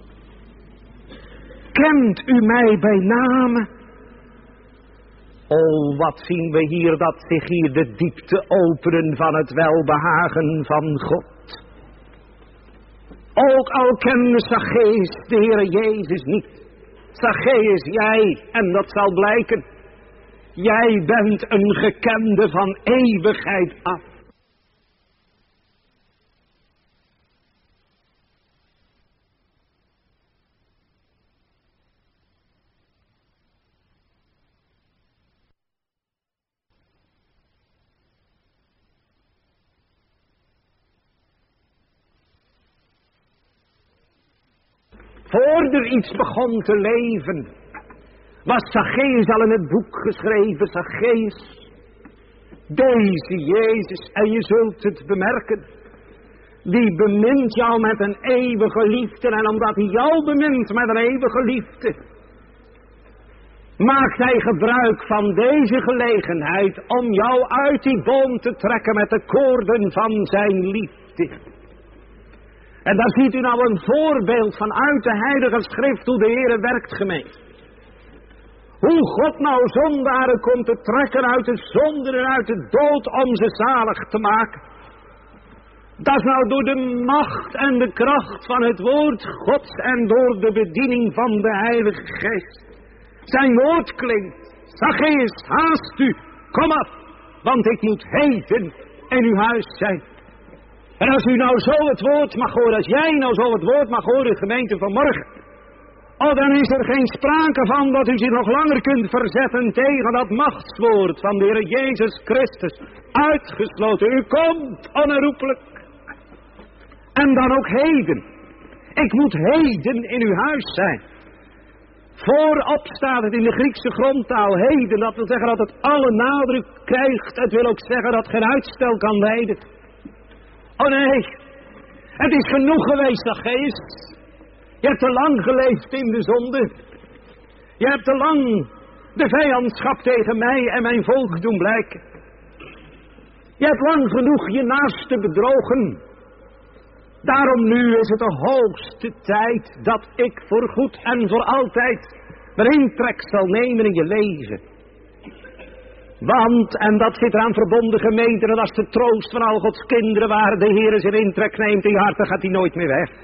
Kent u mij bij name? Oh, wat zien we hier, dat zich hier de diepte openen van het welbehagen van God. Ook al kende Zacchaeus de Heere Jezus niet. Zacchaeus, jij, en dat zal blijken. Jij bent een gekende van eeuwigheid af. Voor er iets begon te leven, was Zacchaeus al in het boek geschreven. Zacchaeus, deze Jezus, en je zult het bemerken, die bemint jou met een eeuwige liefde. En omdat hij jou bemint met een eeuwige liefde, maakt hij gebruik van deze gelegenheid om jou uit die boom te trekken met de koorden van zijn liefde. En daar ziet u nou een voorbeeld van uit de Heilige Schrift hoe de Heere werkt, gemeente. Hoe God nou zondaren komt te trekken uit de zonde en uit de dood om ze zalig te maken. Dat is nou door de macht en de kracht van het woord Gods en door de bediening van de Heilige Geest. Zijn woord klinkt. Zacchaeus, haast u, kom af, want ik moet heden in uw huis zijn. En als u nou zo het woord mag horen, als jij nou zo het woord mag horen, gemeente vanmorgen. Oh, dan is er geen sprake van dat u zich nog langer kunt verzetten tegen dat machtswoord van de Heer Jezus Christus. Uitgesloten, u komt onherroepelijk. En dan ook heden. Ik moet heden in uw huis zijn. Voorop staat het in de Griekse grondtaal heden. Dat wil zeggen dat het alle nadruk krijgt. Het wil ook zeggen dat geen uitstel kan lijden. Oh nee, het is genoeg geweest, Zacchaeus. Je hebt te lang geleefd in de zonde. Je hebt te lang de vijandschap tegen mij en mijn volk doen blijken. Je hebt lang genoeg je naaste bedrogen. Daarom nu is het de hoogste tijd dat ik voor goed en voor altijd mijn intrek zal nemen in je leven. Want, en dat zit eraan verbonden gemeente, dat is de troost van al Gods kinderen waar de Heer zijn intrek neemt in je hart, dan gaat hij nooit meer weg.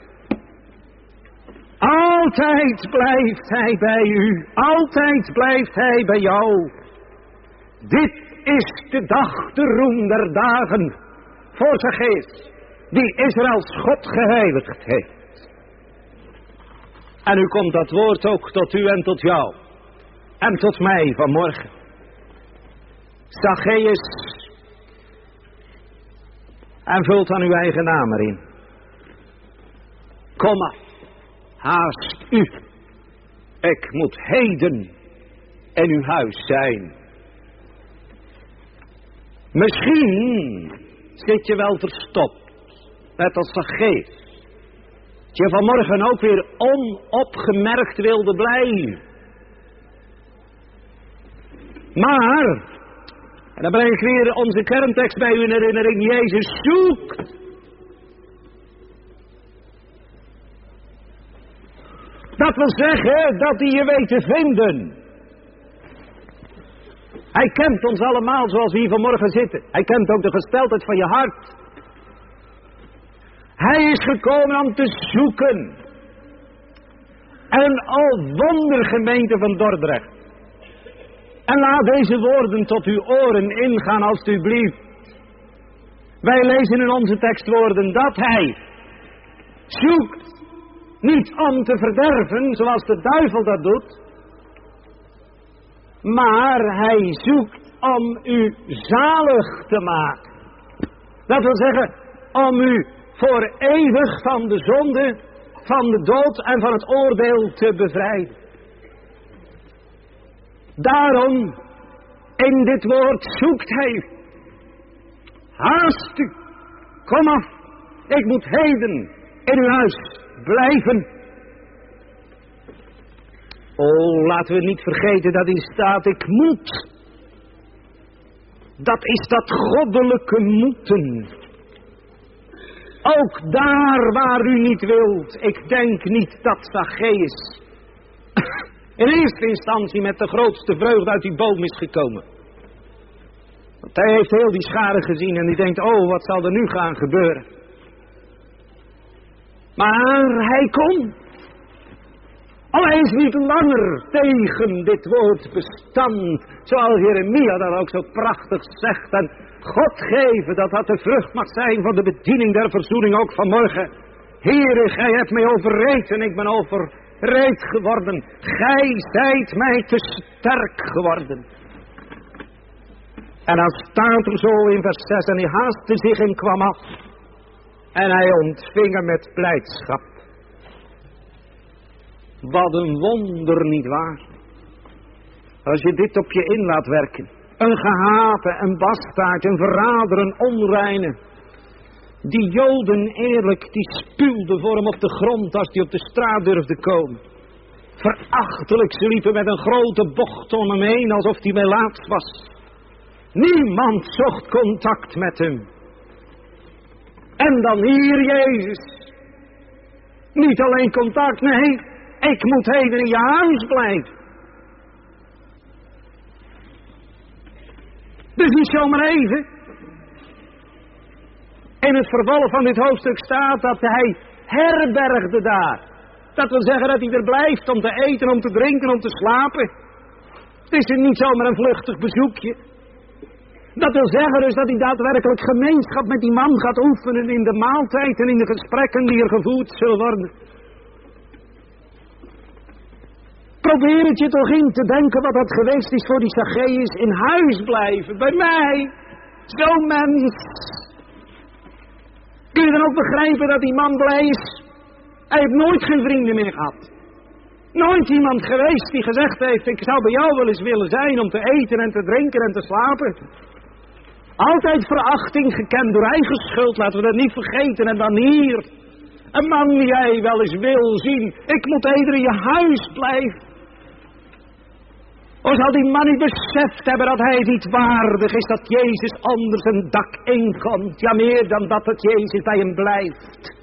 Altijd blijft hij bij u, altijd blijft hij bij jou. Dit is de dag, de roem der dagen, voor Zacchaeus, die Israëls God geheiligd heeft. En nu komt dat woord ook tot u en tot jou, en tot mij vanmorgen. Zacchaeus, en vult dan uw eigen naam erin. Kom af, haast u. Ik moet heden in uw huis zijn. Misschien zit je wel verstopt, net als Zacchaeus. Dat je vanmorgen ook weer onopgemerkt wilde blijven. Maar, en dan breng ik weer onze kerntekst bij u in herinnering, Jezus zoekt. Dat wil zeggen dat hij je weet te vinden. Hij kent ons allemaal zoals we hier vanmorgen zitten. Hij kent ook de gesteldheid van je hart. Hij is gekomen om te zoeken. En al wondergemeente van Dordrecht. En laat deze woorden tot uw oren ingaan alstublieft. Wij lezen in onze tekstwoorden dat hij zoekt. Niet om te verderven zoals de duivel dat doet. Maar hij zoekt om u zalig te maken. Dat wil zeggen, om u voor eeuwig van de zonde, van de dood en van het oordeel te bevrijden. Daarom, in dit woord zoekt hij u. Haast u, kom af, ik moet heden in uw huis blijven. Oh, laten we niet vergeten dat in staat ik moet. Dat is dat goddelijke moeten. Ook daar waar u niet wilt. Ik denk niet dat Zacchaeus in eerste instantie met de grootste vreugde uit die boom is gekomen. Want hij heeft heel die schare gezien en die denkt, oh, wat zal er nu gaan gebeuren? Maar hij komt. Al hij is niet langer tegen dit woord bestand. Zoals Jeremia dat ook zo prachtig zegt. En God geven dat dat de vrucht mag zijn van de bediening der verzoening ook vanmorgen. Heere, gij hebt mij overreed en ik ben overreed geworden. Gij zijt mij te sterk geworden. En dan staat er zo in vers 6. En hij haastte zich en kwam af. En hij ontving hem met blijdschap. Wat een wonder, nietwaar? Als je dit op je in laat werken. Een gehate, een bastaard, een verrader, een onreine. Die Joden eerlijk, die spuwden voor hem op de grond als hij op de straat durfde komen. Verachtelijk, ze liepen met een grote bocht om hem heen alsof hij melaats was. Niemand zocht contact met hem. En dan hier Jezus. Niet alleen contact, nee. Ik moet heden in je huis blijven. Dus niet zomaar even. In het vervolg van dit hoofdstuk staat dat hij herbergde daar. Dat wil zeggen dat hij er blijft om te eten, om te drinken, om te slapen. Het is niet zomaar een vluchtig bezoekje. Dat wil zeggen dus dat hij daadwerkelijk gemeenschap met die man gaat oefenen in de maaltijd en in de gesprekken die er gevoerd zullen worden. Probeer het je toch in te denken wat dat geweest is voor die Zacchaeus. In huis blijven, bij mij. Zo'n mens. Kun je dan ook begrijpen dat die man blij is? Hij heeft nooit geen vrienden meer gehad. Nooit iemand geweest die gezegd heeft, ik zou bij jou wel eens willen zijn om te eten en te drinken en te slapen. Altijd verachting gekend door eigen schuld, laten we dat niet vergeten. En dan hier, een man die jij wel eens wil zien. Ik moet heden in je huis blijven. Of zal die man niet beseft hebben dat hij niet waardig is dat Jezus onder zijn dak inkomt. Ja, meer dan dat het Jezus bij hem blijft.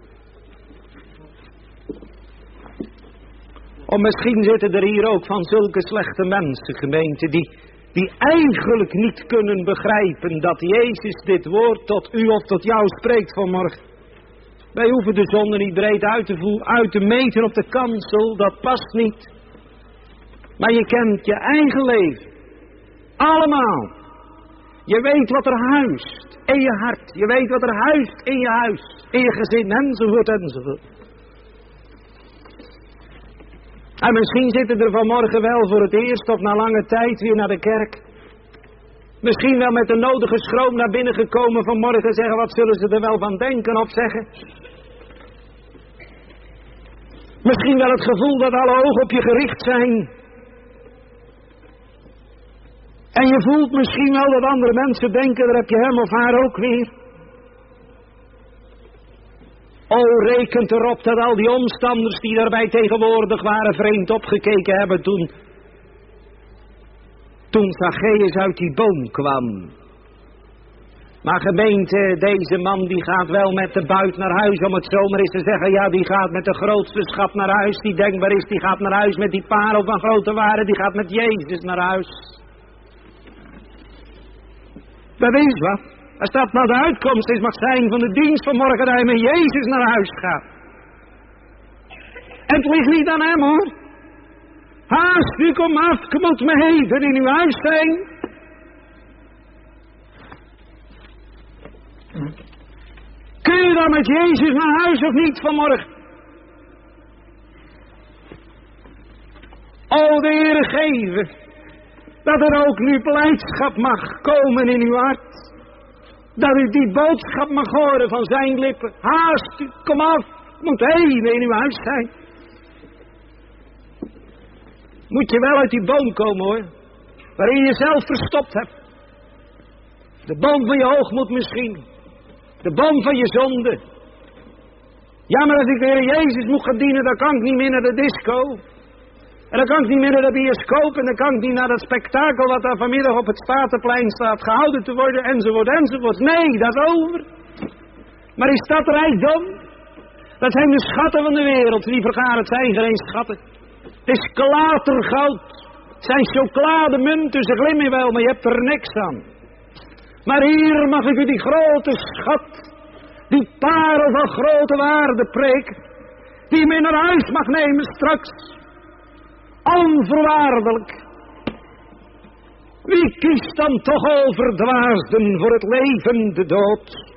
Of misschien zitten er hier ook van zulke slechte mensen, gemeente, die eigenlijk niet kunnen begrijpen dat Jezus dit woord tot u of tot jou spreekt vanmorgen. Wij hoeven de zonde niet breed uit te meten op de kansel, dat past niet. Maar je kent je eigen leven. Allemaal. Je weet wat er huist in je hart. Je weet wat er huist in je huis. In je gezin enzovoort enzovoort. En misschien zitten er vanmorgen wel voor het eerst of na lange tijd weer naar de kerk. Misschien wel met de nodige schroom naar binnen gekomen vanmorgen zeggen, wat zullen ze er wel van denken of zeggen. Misschien wel het gevoel dat alle ogen op je gericht zijn. En je voelt misschien wel dat andere mensen denken, daar heb je hem of haar ook weer. Rekent erop dat al die omstanders die daarbij tegenwoordig waren vreemd opgekeken hebben toen Zacchaeus uit die boom kwam. Maar gemeente, deze man die gaat wel met de buit naar huis, om het zomaar eens te zeggen. Ja, die gaat met de grootste schat naar huis die denkbaar is. Die gaat naar huis met die parel van grote waarde. Die gaat met Jezus naar huis. Dat is wat. Als dat nou de uitkomst is, mag zijn van de dienst van morgen dat hij met Jezus naar huis gaat. En het ligt niet aan hem, hoor. Haast u, kom af, ik moet me heden in uw huis zijn. Kun je dan met Jezus naar huis of niet vanmorgen? O, de Heere geven dat er ook nu blijdschap mag komen in uw hart. Dat u die boodschap mag horen van zijn lippen. Haast u, kom af, moet heden in uw huis zijn. Moet je wel uit die boom komen, hoor, waarin je jezelf verstopt hebt. De boom van je hoogmoed misschien. De boom van je zonde. Ja, maar als ik de Heer Jezus moet gaan dienen, dan kan ik niet meer naar de disco. En dan kan ik niet meer naar de bioscoop. En dan kan ik niet naar dat spektakel wat daar vanmiddag op het Spatenplein staat gehouden te worden, enzovoort, enzovoort. Nee, dat is over. Maar is dat rijkdom? Dat zijn de schatten van de wereld. Die vergaan, het zijn geen schatten. Het is klatergoud. Het zijn chocolademunten, ze glimmen wel, maar je hebt er niks aan. Maar hier mag ik u die grote schat, die parel van grote waarde preken, die je mee naar huis mag nemen straks. Onvoorwaardelijk. Wie kiest dan toch overdwaasden voor het leven de dood?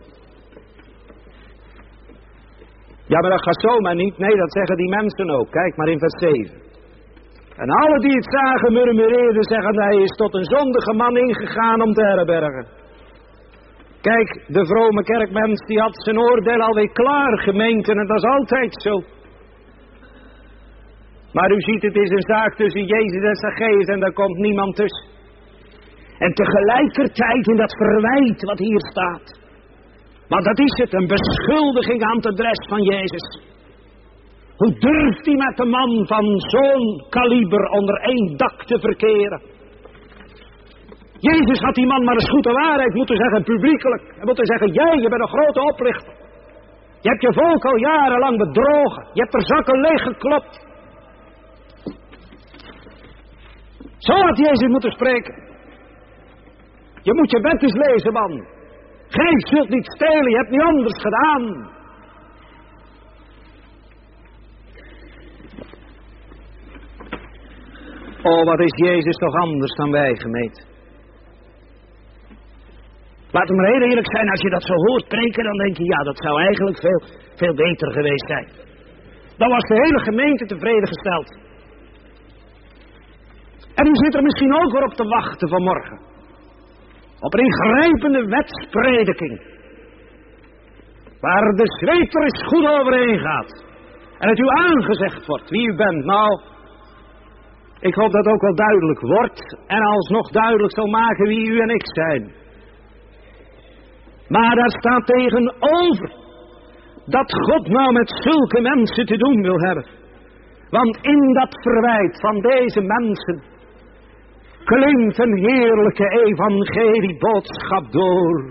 Ja, maar dat gaat zomaar niet. Nee, dat zeggen die mensen ook. Kijk maar in vers 7. En alle die het zagen murmureerden, zeggen hij is tot een zondige man ingegaan om te herbergen. Kijk, de vrome kerkmens die had zijn oordeel alweer klaar, gemeente, en dat is altijd zo. Maar u ziet, het is een zaak tussen Jezus en Zacchaeus en daar komt niemand tussen. En tegelijkertijd in dat verwijt wat hier staat. Want dat is het, een beschuldiging aan het adres van Jezus. Hoe durft hij met de man van zo'n kaliber onder één dak te verkeren? Jezus had die man maar eens goed de waarheid moeten zeggen, publiekelijk. Hij moet zeggen, je bent een grote oplichter. Je hebt je volk al jarenlang bedrogen. Je hebt er zakken leeg geklopt. Zo had Jezus moeten spreken. Je moet je bed eens lezen, man. Gij zult niet stelen, je hebt niet anders gedaan. Oh, wat is Jezus toch anders dan wij, gemeente. Laat het maar heel eerlijk zijn, als je dat zo hoort preken, dan denk je, ja, dat zou eigenlijk veel beter geweest zijn. Dan was de hele gemeente tevreden gesteld. En u zit er misschien ook weer op te wachten vanmorgen. Op een ingrijpende wetsprediking. Waar de zweep er eens goed overheen gaat. En het u aangezegd wordt wie u bent. Nou, ik hoop dat het ook wel duidelijk wordt. En alsnog duidelijk zal maken wie u en ik zijn. Maar daar staat tegenover dat God nou met zulke mensen te doen wil hebben. Want in dat verwijt van deze mensen klinkt een heerlijke evangelieboodschap door.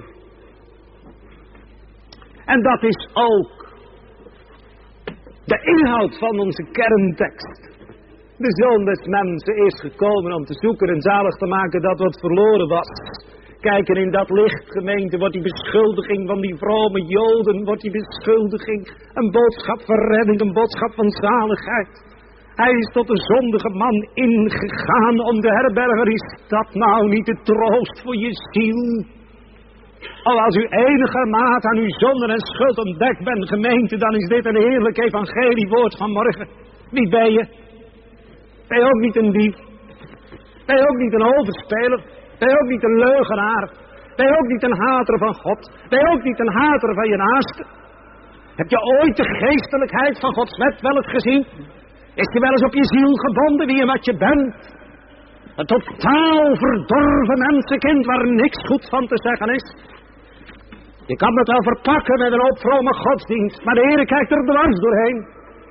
En dat is ook de inhoud van onze kerntekst. De Zoon des Mensen is gekomen om te zoeken en zalig te maken dat wat verloren was. Kijk, en in dat licht, gemeente, wordt die beschuldiging van die vrome Joden, wordt die beschuldiging een boodschap van redding, een boodschap van zaligheid. Hij is tot een zondige man ingegaan om de herberger. Is dat nou niet de troost voor je ziel? Al als u enigermate aan uw zonden en schuld ontdekt bent, gemeente, dan is dit een heerlijk evangeliewoord van morgen. Wie ben je? Ben je ook niet een dief? Ben je ook niet een overspeler? Ben je ook niet een leugenaar? Ben je ook niet een hater van God? Ben je ook niet een hater van je naaste? Heb je ooit de geestelijkheid van Gods wet wel eens gezien? Is je wel eens op je ziel gebonden wie en wat je bent? Een totaal verdorven mensenkind waar niks goed van te zeggen is. Je kan het wel verpakken met een hoop vrome godsdienst, maar de Heer kijkt er dwars doorheen.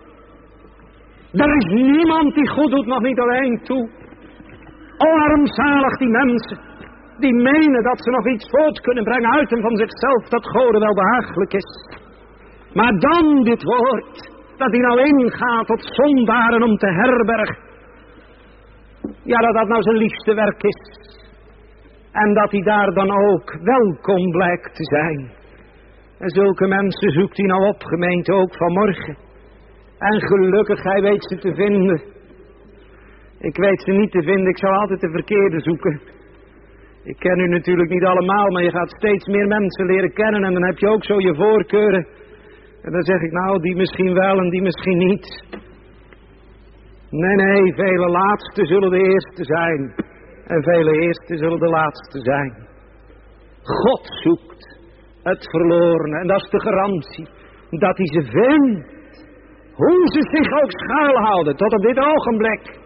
Er is niemand die goed doet, nog niet alleen toe. O armzalig die mensen, die menen dat ze nog iets voort kunnen brengen uit en van zichzelf, dat Gode wel behagelijk is. Maar dan dit woord, dat hij nou ingaat tot zondaren om te herbergen. Ja, dat dat nou zijn liefste werk is. En dat hij daar dan ook welkom blijkt te zijn. En zulke mensen zoekt hij nou op, gemeente, ook vanmorgen. En gelukkig, hij weet ze te vinden. Ik weet ze niet te vinden, ik zou altijd de verkeerde zoeken. Ik ken u natuurlijk niet allemaal, maar je gaat steeds meer mensen leren kennen. En dan heb je ook zo je voorkeuren. En dan zeg ik, nou, die misschien wel en die misschien niet. Nee, vele laatste zullen de eerste zijn. En vele eerste zullen de laatste zijn. God zoekt het verlorene. En dat is de garantie. Dat hij ze vindt. Hoe ze zich ook schuilhouden tot op dit ogenblik.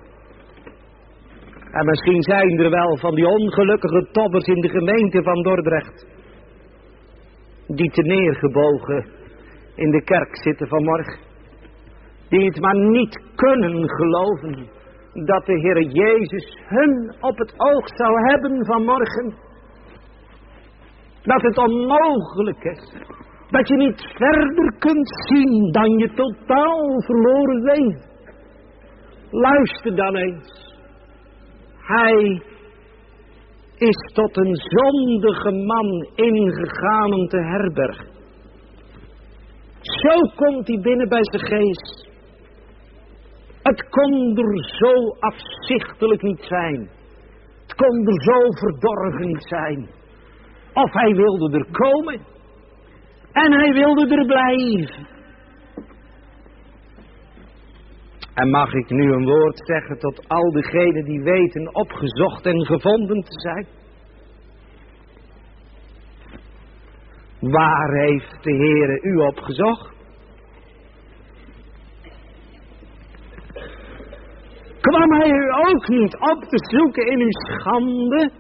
En misschien zijn er wel van die ongelukkige tobbers in de gemeente van Dordrecht. Die te neergebogen in de kerk zitten vanmorgen. Die het maar niet kunnen geloven dat de Heer Jezus hun op het oog zou hebben vanmorgen. Dat het onmogelijk is. Dat je niet verder kunt zien dan je totaal verloren leven. Luister dan eens. Hij is tot een zondige man ingegaan om te herbergen. Zo komt hij binnen bij zijn geest. Het kon er zo afzichtelijk niet zijn. Het kon er zo verdorven niet zijn. Of hij wilde er komen. En hij wilde er blijven. En mag ik nu een woord zeggen tot al diegenen die weten opgezocht en gevonden te zijn? Waar heeft de Heere u opgezocht? Kwam hij u ook niet op te zoeken in uw schande?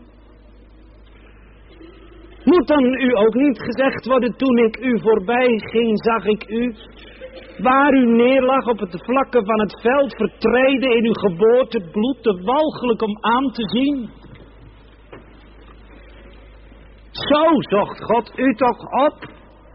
Moet dan u ook niet gezegd worden, toen ik u voorbij ging, zag ik u, waar u neerlag op het vlakke van het veld, vertreden in uw geboortebloed, te walgelijk om aan te zien? Zo zocht God u toch op?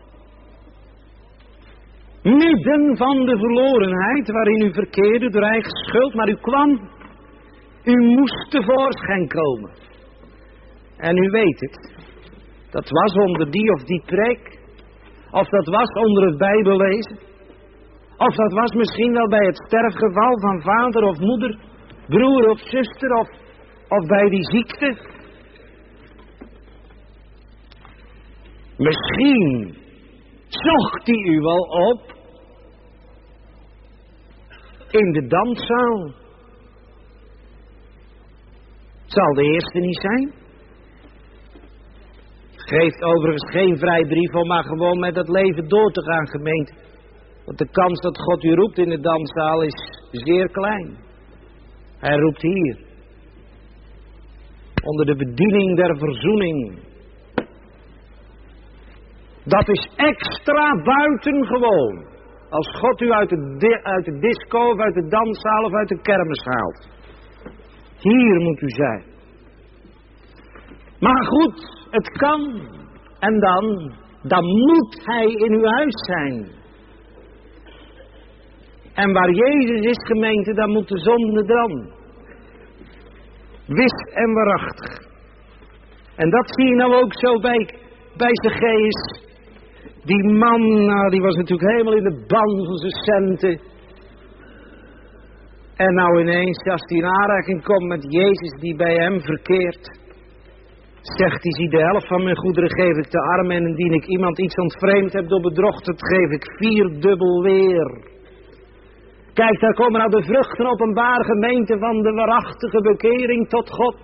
Midden van de verlorenheid waarin u verkeerde door eigen schuld, maar u kwam. U moest tevoorschijn komen. En u weet het. Dat was onder die of die preek. Of dat was onder het Bijbellezen. Of dat was misschien wel bij het sterfgeval van vader of moeder, broer of zuster, of bij die ziekte. Misschien zocht hij u wel op in de danszaal. Het zal de eerste niet zijn. Geeft overigens geen vrijbrief om maar gewoon met het leven door te gaan, gemeente. Want de kans dat God u roept in de danszaal is zeer klein. Hij roept hier. Onder de bediening der verzoening. Dat is extra buitengewoon. Als God u uit de disco of uit de danszaal of uit de kermis haalt. Hier moet u zijn. Maar goed, het kan. En dan moet hij in uw huis zijn. En waar Jezus is, gemeente, dan moet de zonde dan. Wis en waarachtig. En dat zie je nou ook zo bij zijn geest. Die man, nou, die was natuurlijk helemaal in de ban van zijn centen. En nou ineens, als hij in aanraking komt met Jezus die bij hem verkeert, zegt hij, zie, de helft van mijn goederen geef ik de armen, en indien ik iemand iets ontvreemd heb door bedrog, dat geef ik 4-dubbel weer. Kijk, daar komen nou de vruchten openbaar, gemeente, van de waarachtige bekering tot God.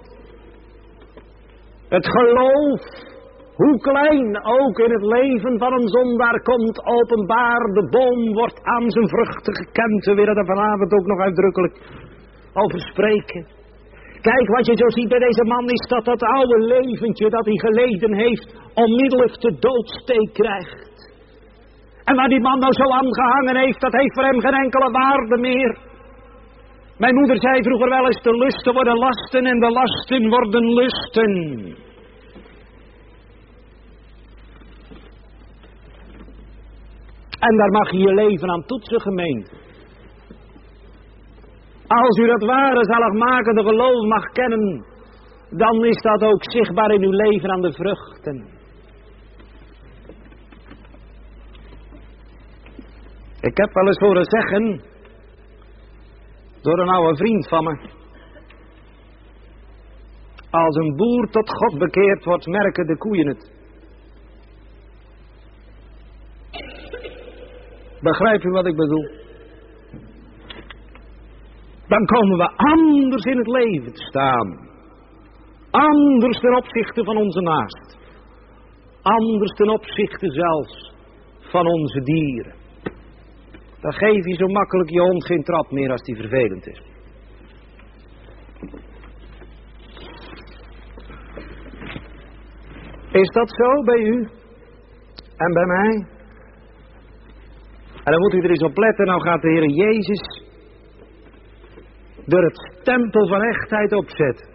Het geloof, hoe klein ook in het leven van een zondaar, komt openbaar. De boom wordt aan zijn vruchten gekend. We willen daar vanavond ook nog uitdrukkelijk over spreken. Kijk, wat je zo ziet bij deze man is dat dat oude leventje dat hij geleden heeft, onmiddellijk de doodsteek krijgt. En waar die man nou zo aan gehangen heeft, dat heeft voor hem geen enkele waarde meer. Mijn moeder zei vroeger wel eens, de lusten worden lasten en de lasten worden lusten. En daar mag je je leven aan toetsen, gemeente. Als u dat ware zaligmakende geloof mag kennen, dan is dat ook zichtbaar in uw leven aan de vruchten. Ik heb wel eens horen zeggen, door een oude vriend van me, als een boer tot God bekeerd wordt, merken de koeien het. Begrijp u wat ik bedoel? Dan komen we anders in het leven te staan. Anders ten opzichte van onze naast. Anders ten opzichte zelfs van onze dieren. Dan geef je zo makkelijk je hond geen trap meer als die vervelend is. Is dat zo bij u? En bij mij? En dan moet u er eens op letten, nou gaat de Heer Jezus door het stempel van echtheid opzetten.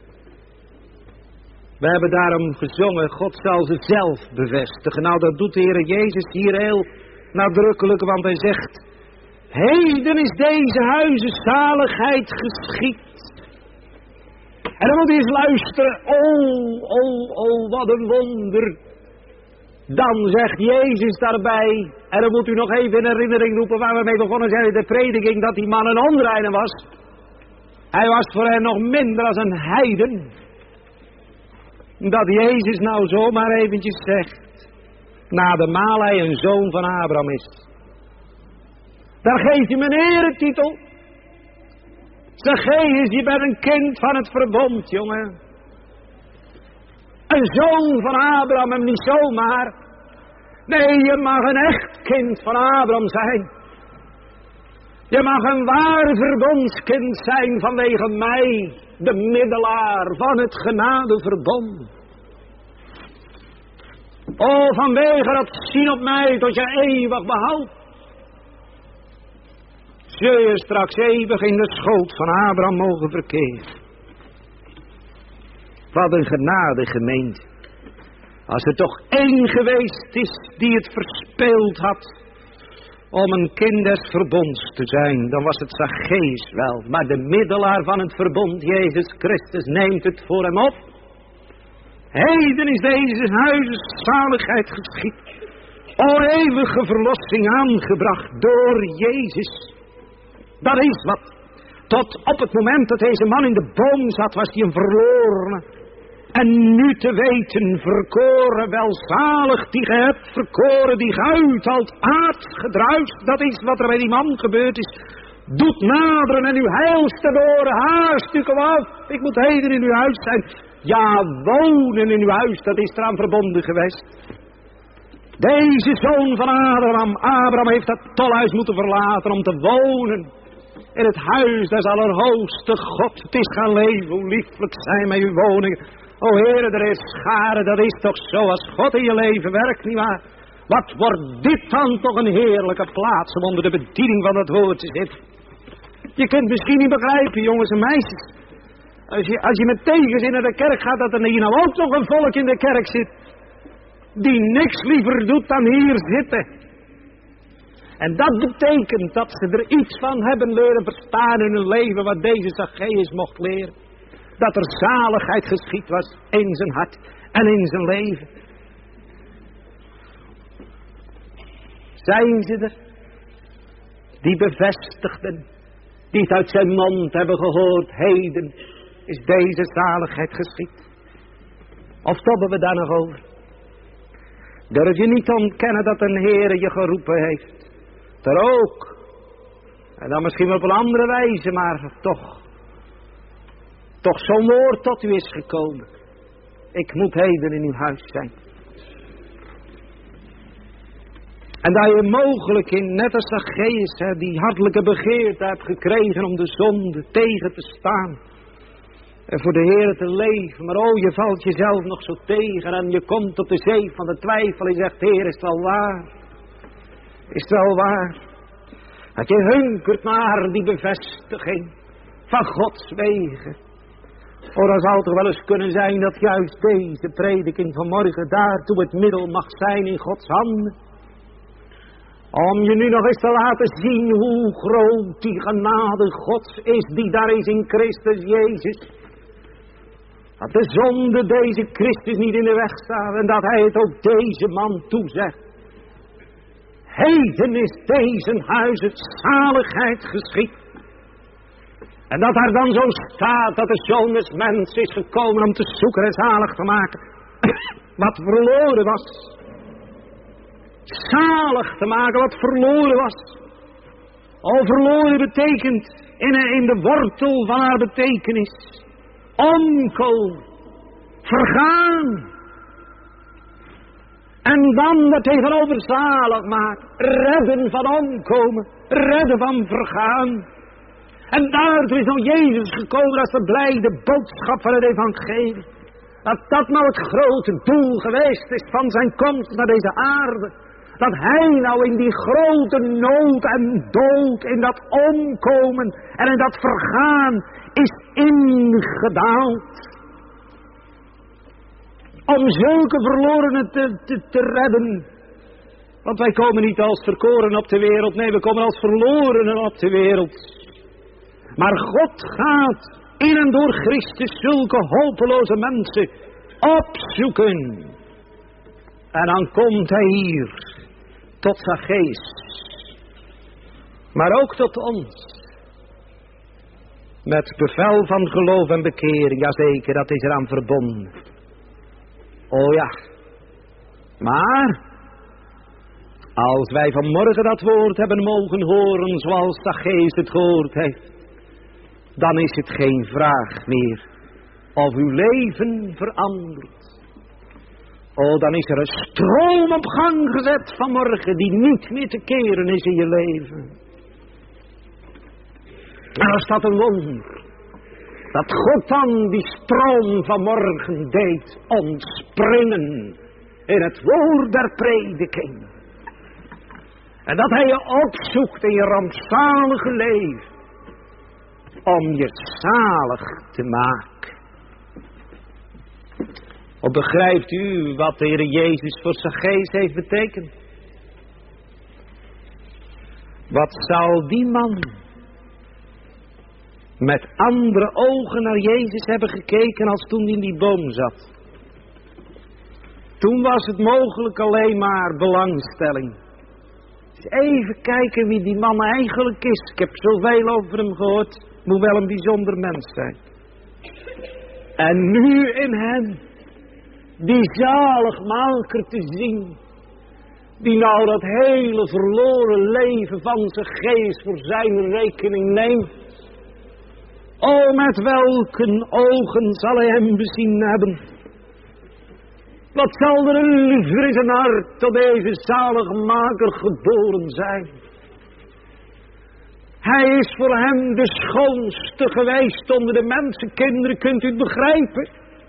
We hebben daarom gezongen, God zal ze zelf bevestigen. Nou, dat doet de Heer Jezus hier heel nadrukkelijk, want hij zegt, heden is deze huizen zaligheid geschied. En dan moet u eens luisteren, wat een wonder. Dan zegt Jezus daarbij, en dan moet u nog even in herinnering roepen waar we mee begonnen zijn in de prediking, dat die man een onreine was. Hij was voor hen nog minder als een heiden. Dat Jezus nou zomaar eventjes zegt, nademaal hij een zoon van Abraham is. Daar geeft hij een eretitel. Zacchaeus, je bent een kind van het verbond, jongen. Een zoon van Abraham en niet zomaar. Nee, je mag een echt kind van Abraham zijn. Je mag een waar verbondskind zijn vanwege mij, de middelaar van het genadeverbond. O, vanwege dat zien op mij tot je eeuwig behoudt. Zul je straks eeuwig in de schoot van Abraham mogen verkeren. Wat een genade, gemeente. Als er toch één geweest is die het verspeeld had om een kind des verbonds te zijn, dan was het Zacchaeus wel. Maar de middelaar van het verbond, Jezus Christus, neemt het voor hem op. Heden is deze huizes zaligheid geschied. O eeuwige verlossing aangebracht door Jezus. Dat is wat. Tot op het moment dat deze man in de boom zat, was hij een verlorene. En nu te weten, verkoren, welzalig die ge hebt, verkoren die geuiteld, aardgedruist, dat is wat er bij die man gebeurd is. Doet naderen en uw heilste oren, haast u, kom af, ik moet heden in uw huis zijn. Ja, wonen in uw huis, dat is eraan verbonden geweest. Deze zoon van Abraham heeft dat tolhuis moeten verlaten om te wonen in het huis des Allerhoogste God. Het is gaan leven, hoe lieflijk zijn met uw woningen. O Heere, er is scharen, dat is toch zo als God in je leven werkt, nietwaar? Wat wordt dit dan toch een heerlijke plaats om onder de bediening van het woord te zitten. Je kunt misschien niet begrijpen, jongens en meisjes. Als je met tegenzin naar de kerk gaat, dat er hier nou ook nog een volk in de kerk zit. Die niks liever doet dan hier zitten. En dat betekent dat ze er iets van hebben leren verstaan in hun leven wat deze Zacchaeus mocht leren. Dat er zaligheid geschied was in zijn hart en in zijn leven. Zijn ze er? Die bevestigden, die het uit zijn mond hebben gehoord, heden is deze zaligheid geschied. Of tobben we daar nog over? Durf je niet te ontkennen dat een Heere je geroepen heeft? Er ook. En dan misschien wel op een andere wijze, maar toch zo'n woord tot u is gekomen. Ik moet heden in uw huis zijn. En dat je mogelijk in, net als Zacchaeus, die hartelijke begeerte hebt gekregen om de zonde tegen te staan. voor de Heer te leven. Maar oh, je valt jezelf nog zo tegen en je komt op de zee van de twijfel en zegt, Heer, is het wel waar? Is het wel waar? Dat je hunkert naar die bevestiging van Gods wegen. Oh, dat zou toch wel eens kunnen zijn dat juist deze prediking vanmorgen daartoe het middel mag zijn in Gods handen. Om je nu nog eens te laten zien hoe groot die genade Gods is die daar is in Christus Jezus. Dat de zonde deze Christus niet in de weg staat en dat hij het ook deze man toezegt. Heden is deze huis het zaligheid geschied. En dat daar dan zo staat dat de Zoon des Mens is gekomen om te zoeken en zalig te maken wat verloren was. Zalig te maken wat verloren was. Al verloren betekent in de wortel van haar betekenis omkomen, vergaan. En dan wat tegenover zalig maakt, redden van omkomen, redden van vergaan. En daartoe is nou Jezus gekomen als de blijde boodschap van het evangelie. Dat nou het grote doel geweest is van zijn komst naar deze aarde. Dat hij nou in die grote nood en dood, in dat omkomen en in dat vergaan is ingedaald. Om zulke verlorenen te redden. Want wij komen niet als verkoren op de wereld, nee, we komen als verlorenen op de wereld. Maar God gaat in en door Christus zulke hopeloze mensen opzoeken. En dan komt hij hier tot Zacchaeus. Maar ook tot ons. Met bevel van geloof en bekering. Jazeker, dat is eraan verbonden. Oh ja. Maar als wij vanmorgen dat woord hebben mogen horen zoals Zacchaeus het gehoord heeft, dan is het geen vraag meer of uw leven verandert. Oh, dan is er een stroom op gang gezet vanmorgen die niet meer te keren is in je leven. En als dat een wonder, dat God dan die stroom vanmorgen deed ontspringen in het woord der prediking. En dat hij je opzoekt in je rampzalige leven om je zalig te maken. Of begrijpt u wat de Heer Jezus voor Zacchaeus heeft betekend? Wat zal die man met andere ogen naar Jezus hebben gekeken als toen hij in die boom zat? Toen was het mogelijk alleen maar belangstelling. Dus even kijken wie die man eigenlijk is. Ik heb zoveel over hem gehoord. Moet wel een bijzonder mens zijn. En nu in hem die zaligmaker te zien, die nou dat hele verloren leven van zijn geest voor zijn rekening neemt. O, met welke ogen zal hij hem bezien hebben? Wat zal er een liefde in zijn hart tot deze zaligmaker geboren zijn? Hij is voor hem de schoonste geweest onder de mensenkinderen, kunt u het begrijpen?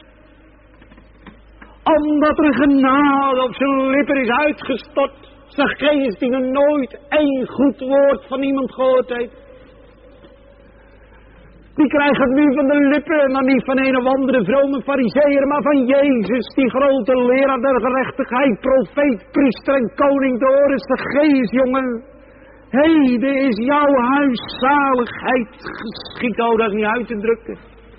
Omdat er genade op zijn lippen is uitgestort. Zacchaeus die nog nooit één goed woord van iemand gehoord heeft. Die krijgt het nu van de lippen, maar niet van een of andere vrome farizeeër, maar van Jezus, die grote leraar der gerechtigheid, profeet, priester en koning te horen. Zacchaeus, jongen. Heden is jouw huis zaligheid geschied. Oh, dat is niet uit te drukken.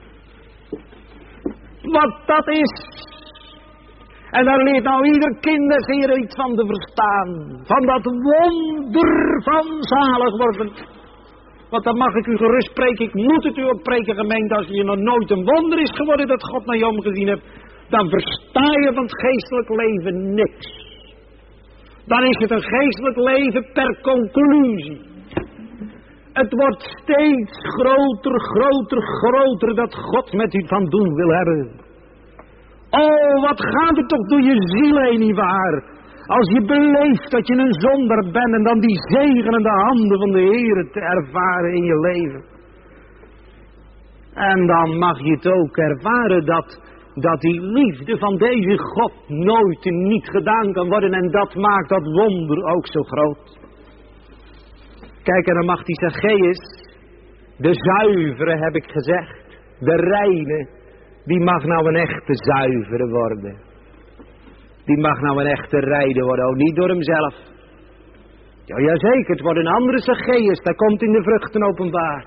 Wat dat is. En daar leert nou ieder kind hier iets van te verstaan. Van dat wonder van zalig worden. Want dan mag ik u gerust spreken. Ik moet het u ook preken, gemeente. Als je nog nooit een wonder is geworden dat God naar je omgezien hebt, dan versta je van het geestelijk leven niks. Dan is het een geestelijk leven per conclusie. Het wordt steeds groter, groter, groter dat God met u van doen wil hebben. Oh, wat gaat het toch door je ziel heen, nietwaar? Als je beleeft dat je een zondaar bent en dan die zegenende handen van de Heer te ervaren in je leven. En dan mag je het ook ervaren dat die liefde van deze God nooit en niet gedaan kan worden. En dat maakt dat wonder ook zo groot. Kijk, en dan mag die Zacchaeus, de zuivere heb ik gezegd, de reine, die mag nou een echte zuivere worden. Die mag nou een echte reine worden, ook niet door hemzelf. Ja, jazeker, het wordt een andere Zacchaeus, dat komt in de vruchten openbaar.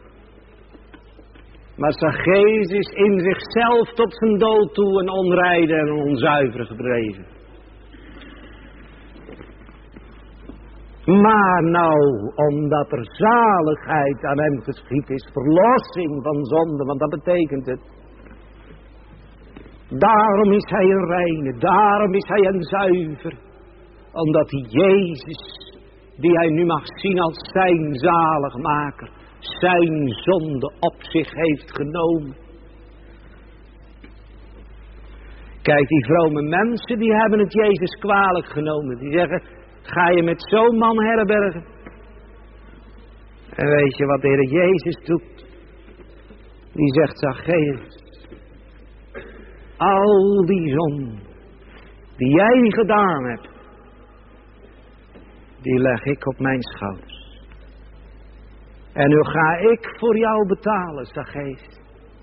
Maar Zacchaeus is in zichzelf tot zijn dood toe een onreine en onzuiver gedreven. Maar nou, omdat er zaligheid aan hem geschied is, verlossing van zonde, want dat betekent het. Daarom is hij een reine, daarom is hij een zuiver. Omdat die Jezus, die hij nu mag zien als zijn zaligmaker, zijn zonde op zich heeft genomen. Kijk, die vrome mensen, die hebben het Jezus kwalijk genomen. Die zeggen, ga je met zo'n man herbergen? En weet je wat de Heer Jezus doet? Die zegt, Zacchaeus, al die zonde die jij gedaan hebt, die leg ik op mijn schouders. En nu ga ik voor jou betalen, Zacchaeus.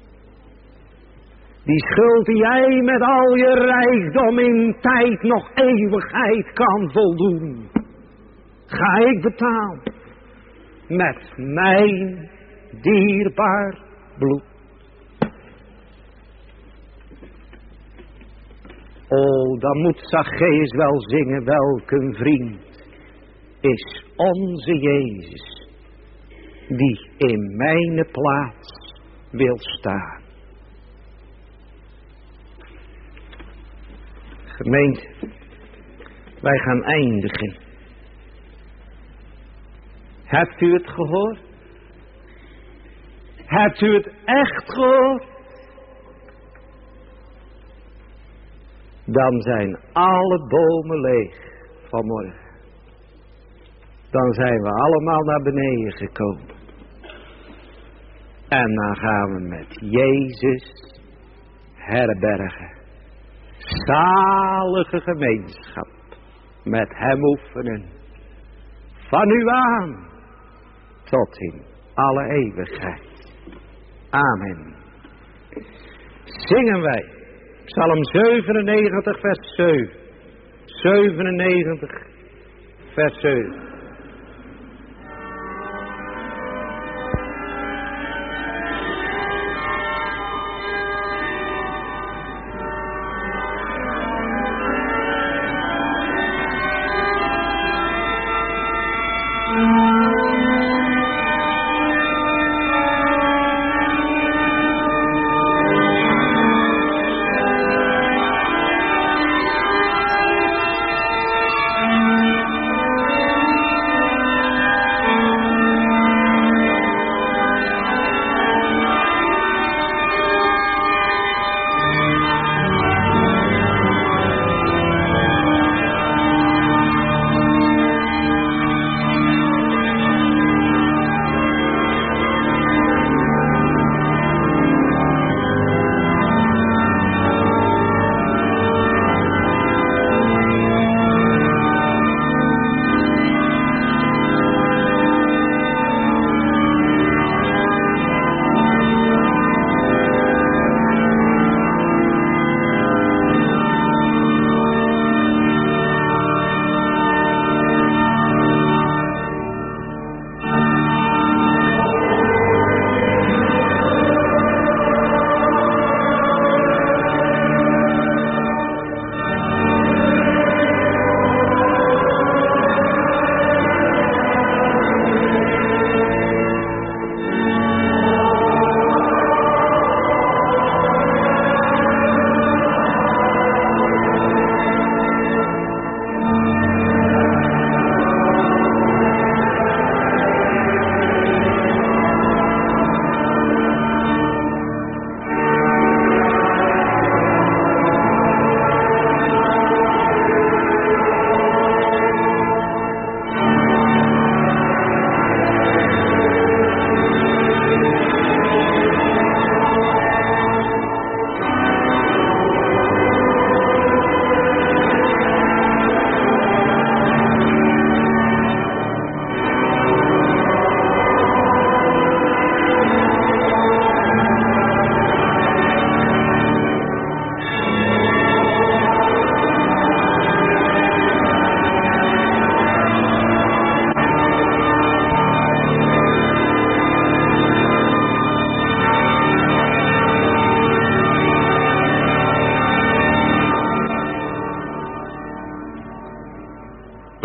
Die schuld die jij met al je rijkdom in tijd nog eeuwigheid kan voldoen, ga ik betalen met mijn dierbaar bloed. Oh, dan moet Zacchaeus wel zingen, welk een vriend is onze Jezus, die in mijn plaats wil staan. Gemeente, wij gaan eindigen. Hebt u het gehoord? Hebt u het echt gehoord? Dan zijn alle bomen leeg vanmorgen. Dan zijn we allemaal naar beneden gekomen. En dan gaan we met Jezus herbergen. Zalige gemeenschap met hem oefenen. Van nu aan tot in alle eeuwigheid. Amen. Zingen wij Psalm 97 vers 7. 97 vers 7.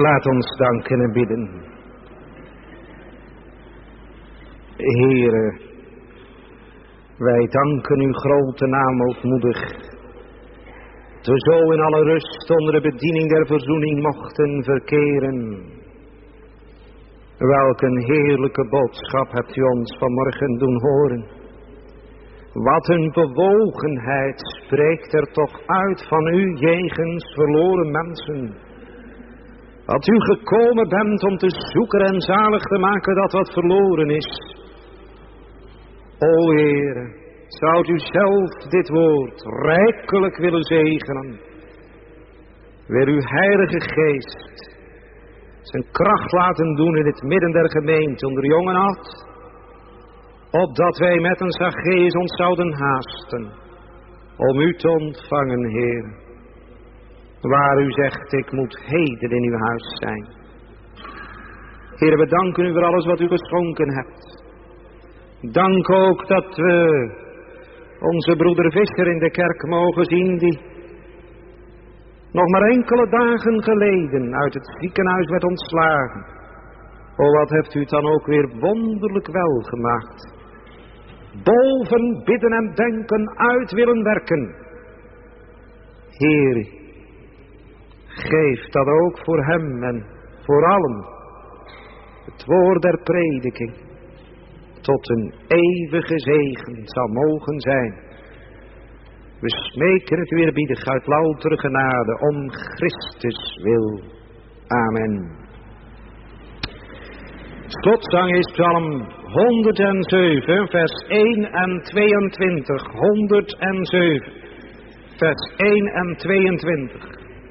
Laat ons danken en bidden. Heere, wij danken uw grote naam ootmoedig. Dat we zo in alle rust onder de bediening der verzoening mochten verkeren. Welk een heerlijke boodschap hebt u ons vanmorgen doen horen. Wat een bewogenheid spreekt er toch uit van u jegens verloren mensen. Dat u gekomen bent om te zoeken en zalig te maken dat wat verloren is. O Heere, zou u zelf dit woord rijkelijk willen zegenen. Wil uw Heilige Geest zijn kracht laten doen in het midden der gemeente onder jong en oud. Opdat wij met een Zacchaeus ons zouden haasten om u te ontvangen, Heer. Waar u zegt, ik moet heden in uw huis zijn. Heer, we danken u voor alles wat u geschonken hebt. Dank ook dat we onze broeder Visser in de kerk mogen zien, die nog maar enkele dagen geleden uit het ziekenhuis werd ontslagen. O, wat hebt u het dan ook weer wonderlijk wel gemaakt. Boven bidden en denken uit willen werken. Heer, geef dat ook voor hem en voor allen het woord der prediking tot een eeuwige zegen zal mogen zijn. We smeken het weerbiedig uit loutere genade om Christus wil. Amen. Slotzang is Psalm 107, vers 1 en 22. 107, vers 1 en 22.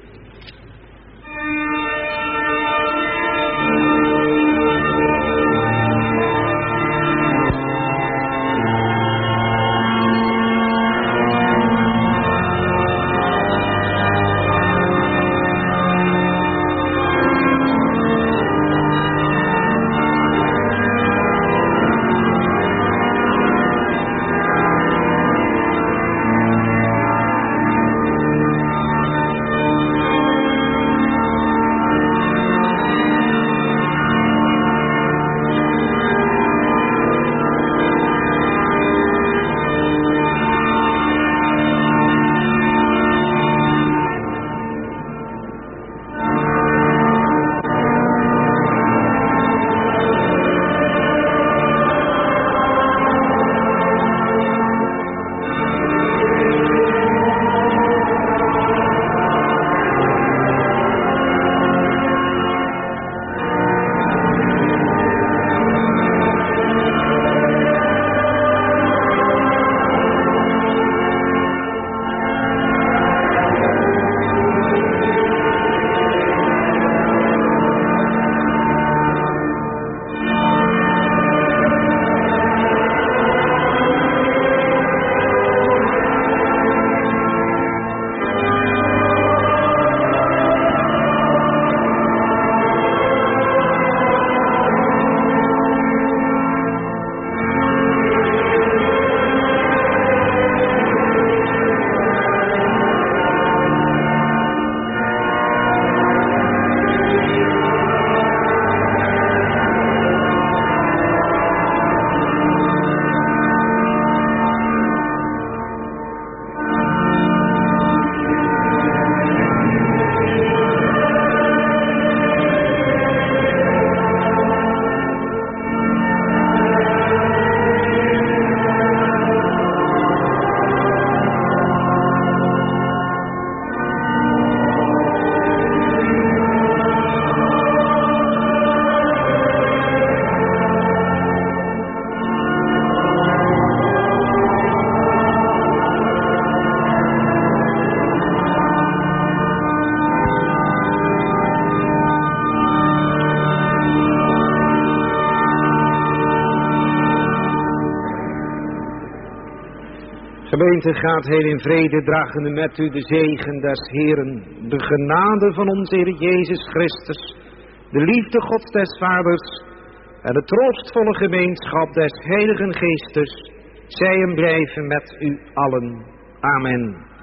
Gemeente, gaat heel in vrede, dragende met u de zegen des Heeren, de genade van onze Heer Jezus Christus, de liefde Gods des Vaders en de troostvolle gemeenschap des Heiligen Geestes, zij en blijven met u allen. Amen.